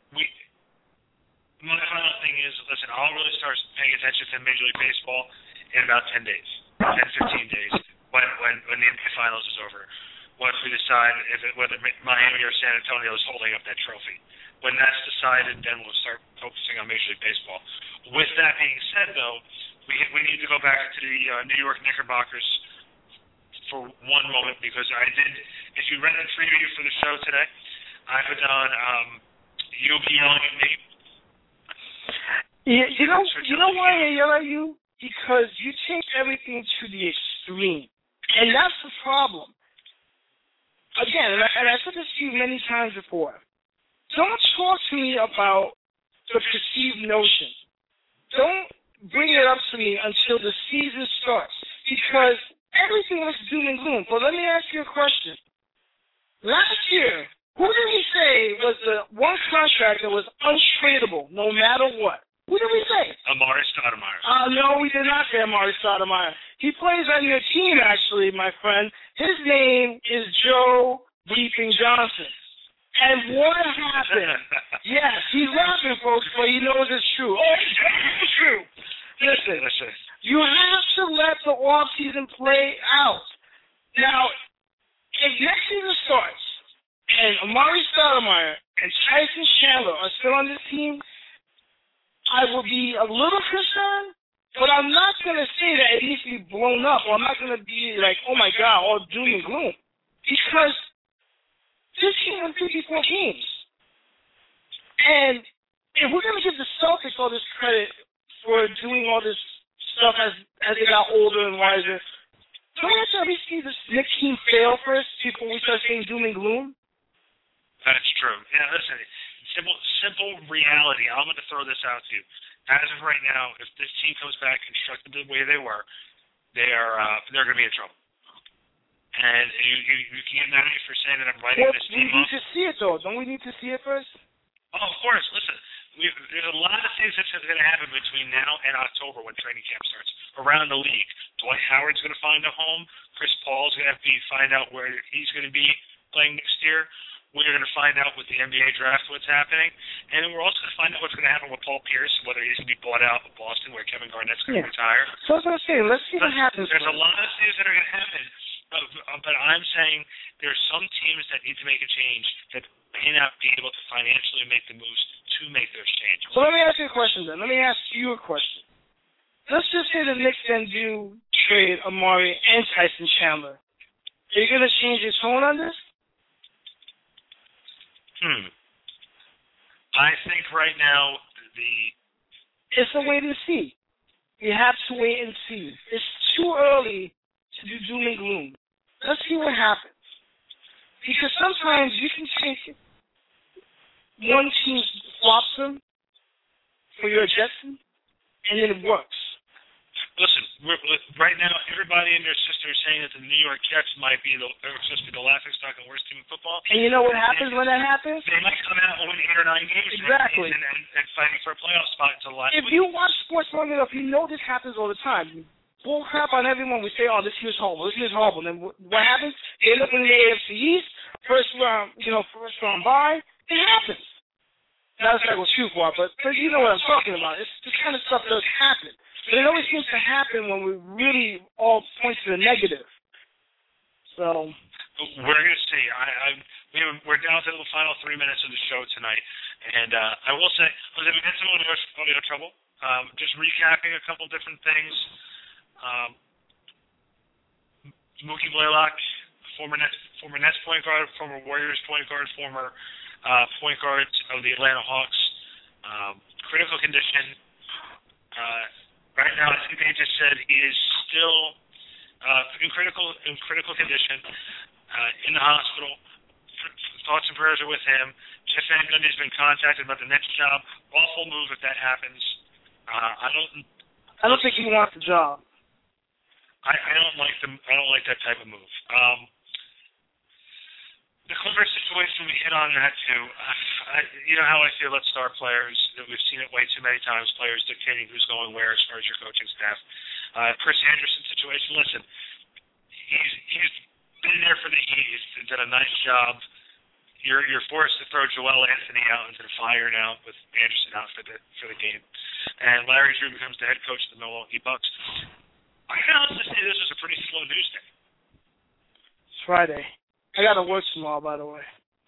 my final thing is, listen, I'll really start paying attention to Major League Baseball in about 10 days, 10, 15 days, when the NBA Finals is over. Once we decide whether Miami or San Antonio is holding up that trophy. When that's decided, then we'll start focusing on Major League Baseball. With that being said, though, we need to go back to the New York Knickerbockers for one moment, because I did, if you read the preview for the show today, I put down, you'll be yelling at me. You know why I yell at you? because you take everything to the extreme. And that's the problem. Again, and I said this to you many times before, don't talk to me about the perceived notion. Don't bring it up to me until the season starts, because everything was doom and gloom. But let me ask you a question. Last year, who did we say was the one contract that was untradeable no matter what? Who did we say? Amari Stoudemire. No, we did not say Amari Stoudemire. He plays on your team, actually, my friend. His name is Joe Beeping Johnson. And what happened? Yes, he's laughing, folks, but he knows it's true. Oh, it's true. Listen, you have to let the offseason play out. Now, if next season starts and Amari Stoudemire and Tyson Chandler are still on this team, I will be a little concerned, but I'm not going to say that it needs to be blown up, or I'm not going to be like, oh my God, all doom and gloom. Because this team won 54 games. And if we're going to give the Celtics all this credit for doing all this stuff as they got older and wiser, don't we have to at least see this Knicks team fail first before we start saying doom and gloom? That's true. Yeah, listen, simple reality. I'm going to throw this out to you. As of right now, if this team comes back constructed the way they were, they're going to be in trouble. And you can't mad at me for saying that I'm writing this team we need to see it, though. Don't we need to see it first? Oh, of course. Listen, there's a lot of things that's going to happen between now and October when training camp starts around the league. Dwight Howard's going to find a home. Chris Paul's going to have to find out where he's going to be playing next year. We're going to find out with the NBA draft what's happening. And then we're also going to find out what's going to happen with Paul Pierce, whether he's going to be bought out of Boston, where Kevin Garnett's going to retire. So I was going to say, let's see what happens. There's a lot of things that are going to happen. But I'm saying there's some teams that need to make a change that may not be able to financially make the moves to make those changes. So let me ask you a question then. Let me ask you a question. Let's just say the Knicks then do trade Amari and Tyson Chandler. Are you going to change your tone on this? I think right now it's a wait and see. You have to wait and see. It's too early to do doom and gloom. Let's see what happens. Because sometimes you can take one team flops them for your objection, and then it works. Listen, right now, everybody and their sister is saying that the New York Jets might be the laughingstock and worst team in football. And you know what happens when that happens? They might come out and win 8 or 9 games exactly. and fighting for a playoff spot until the last week. If you watch sports long enough, you know this happens all the time. Bull crap on everyone. We say, oh, this team is horrible. This team is horrible. And then what happens? They end up in the AFC East, first round bye. It happens. Not that I go too far, but you know what I'm talking about. It's this kind of stuff does happen. But it always seems to happen when we really all point to the negative. So we're going to see. We're down to the final 3 minutes of the show tonight, and I will say, Jose, we had some audio trouble. Just recapping a couple different things. Mookie Blaylock, former Nets point guard, former Warriors point guard, former point guard of the Atlanta Hawks. Critical condition. Right now, I think they just said he is still in critical condition in the hospital. Thoughts and prayers are with him. Jeff Van Gundy has been contacted about the next job. Awful move if that happens. I don't think he wants the job. I don't like that type of move. The Clippers situation, we hit on that too. You know how I feel about star players. We've seen it way too many times, players dictating who's going where as far as your coaching staff. Chris Anderson situation, listen, he's been there for the Heat. He's done a nice job. You're forced to throw Joel Anthony out into the fire now with Anderson out for the game. And Larry Drew becomes the head coach of the Milwaukee Bucks. I can honestly say this was a pretty slow news day. It's Friday. I got to work tomorrow, by the way.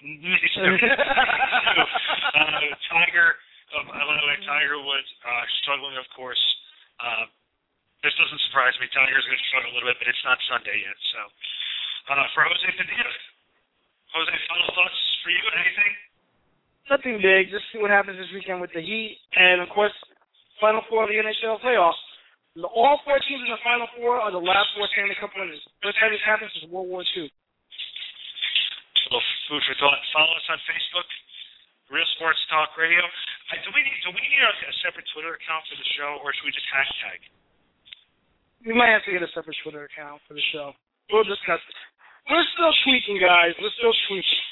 Tiger Woods struggling, of course. This doesn't surprise me. Tiger's going to struggle a little bit, but it's not Sunday yet. So, for Jose Padilla, Jose, final thoughts for you? Anything? Nothing big. Just see what happens this weekend with the Heat, and of course, Final Four of the NHL playoffs. All 4 teams in the Final Four are the last 4 Stanley Cup winners. First time this happened since World War II. A little food for thought. Follow us on Facebook, Real Sports Talk Radio. Do we need a separate Twitter account for the show, or should we just hashtag? We might have to get a separate Twitter account for the show. We'll discuss it. We're still tweaking, guys. We're still tweaking.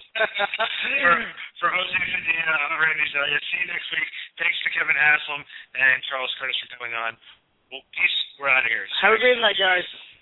for Jose Medina, I'm Randy Zelia. See you next week. Thanks to Kevin Haslam and Charles Curtis for coming on. Well, peace. We're out of here. Have a great night, guys.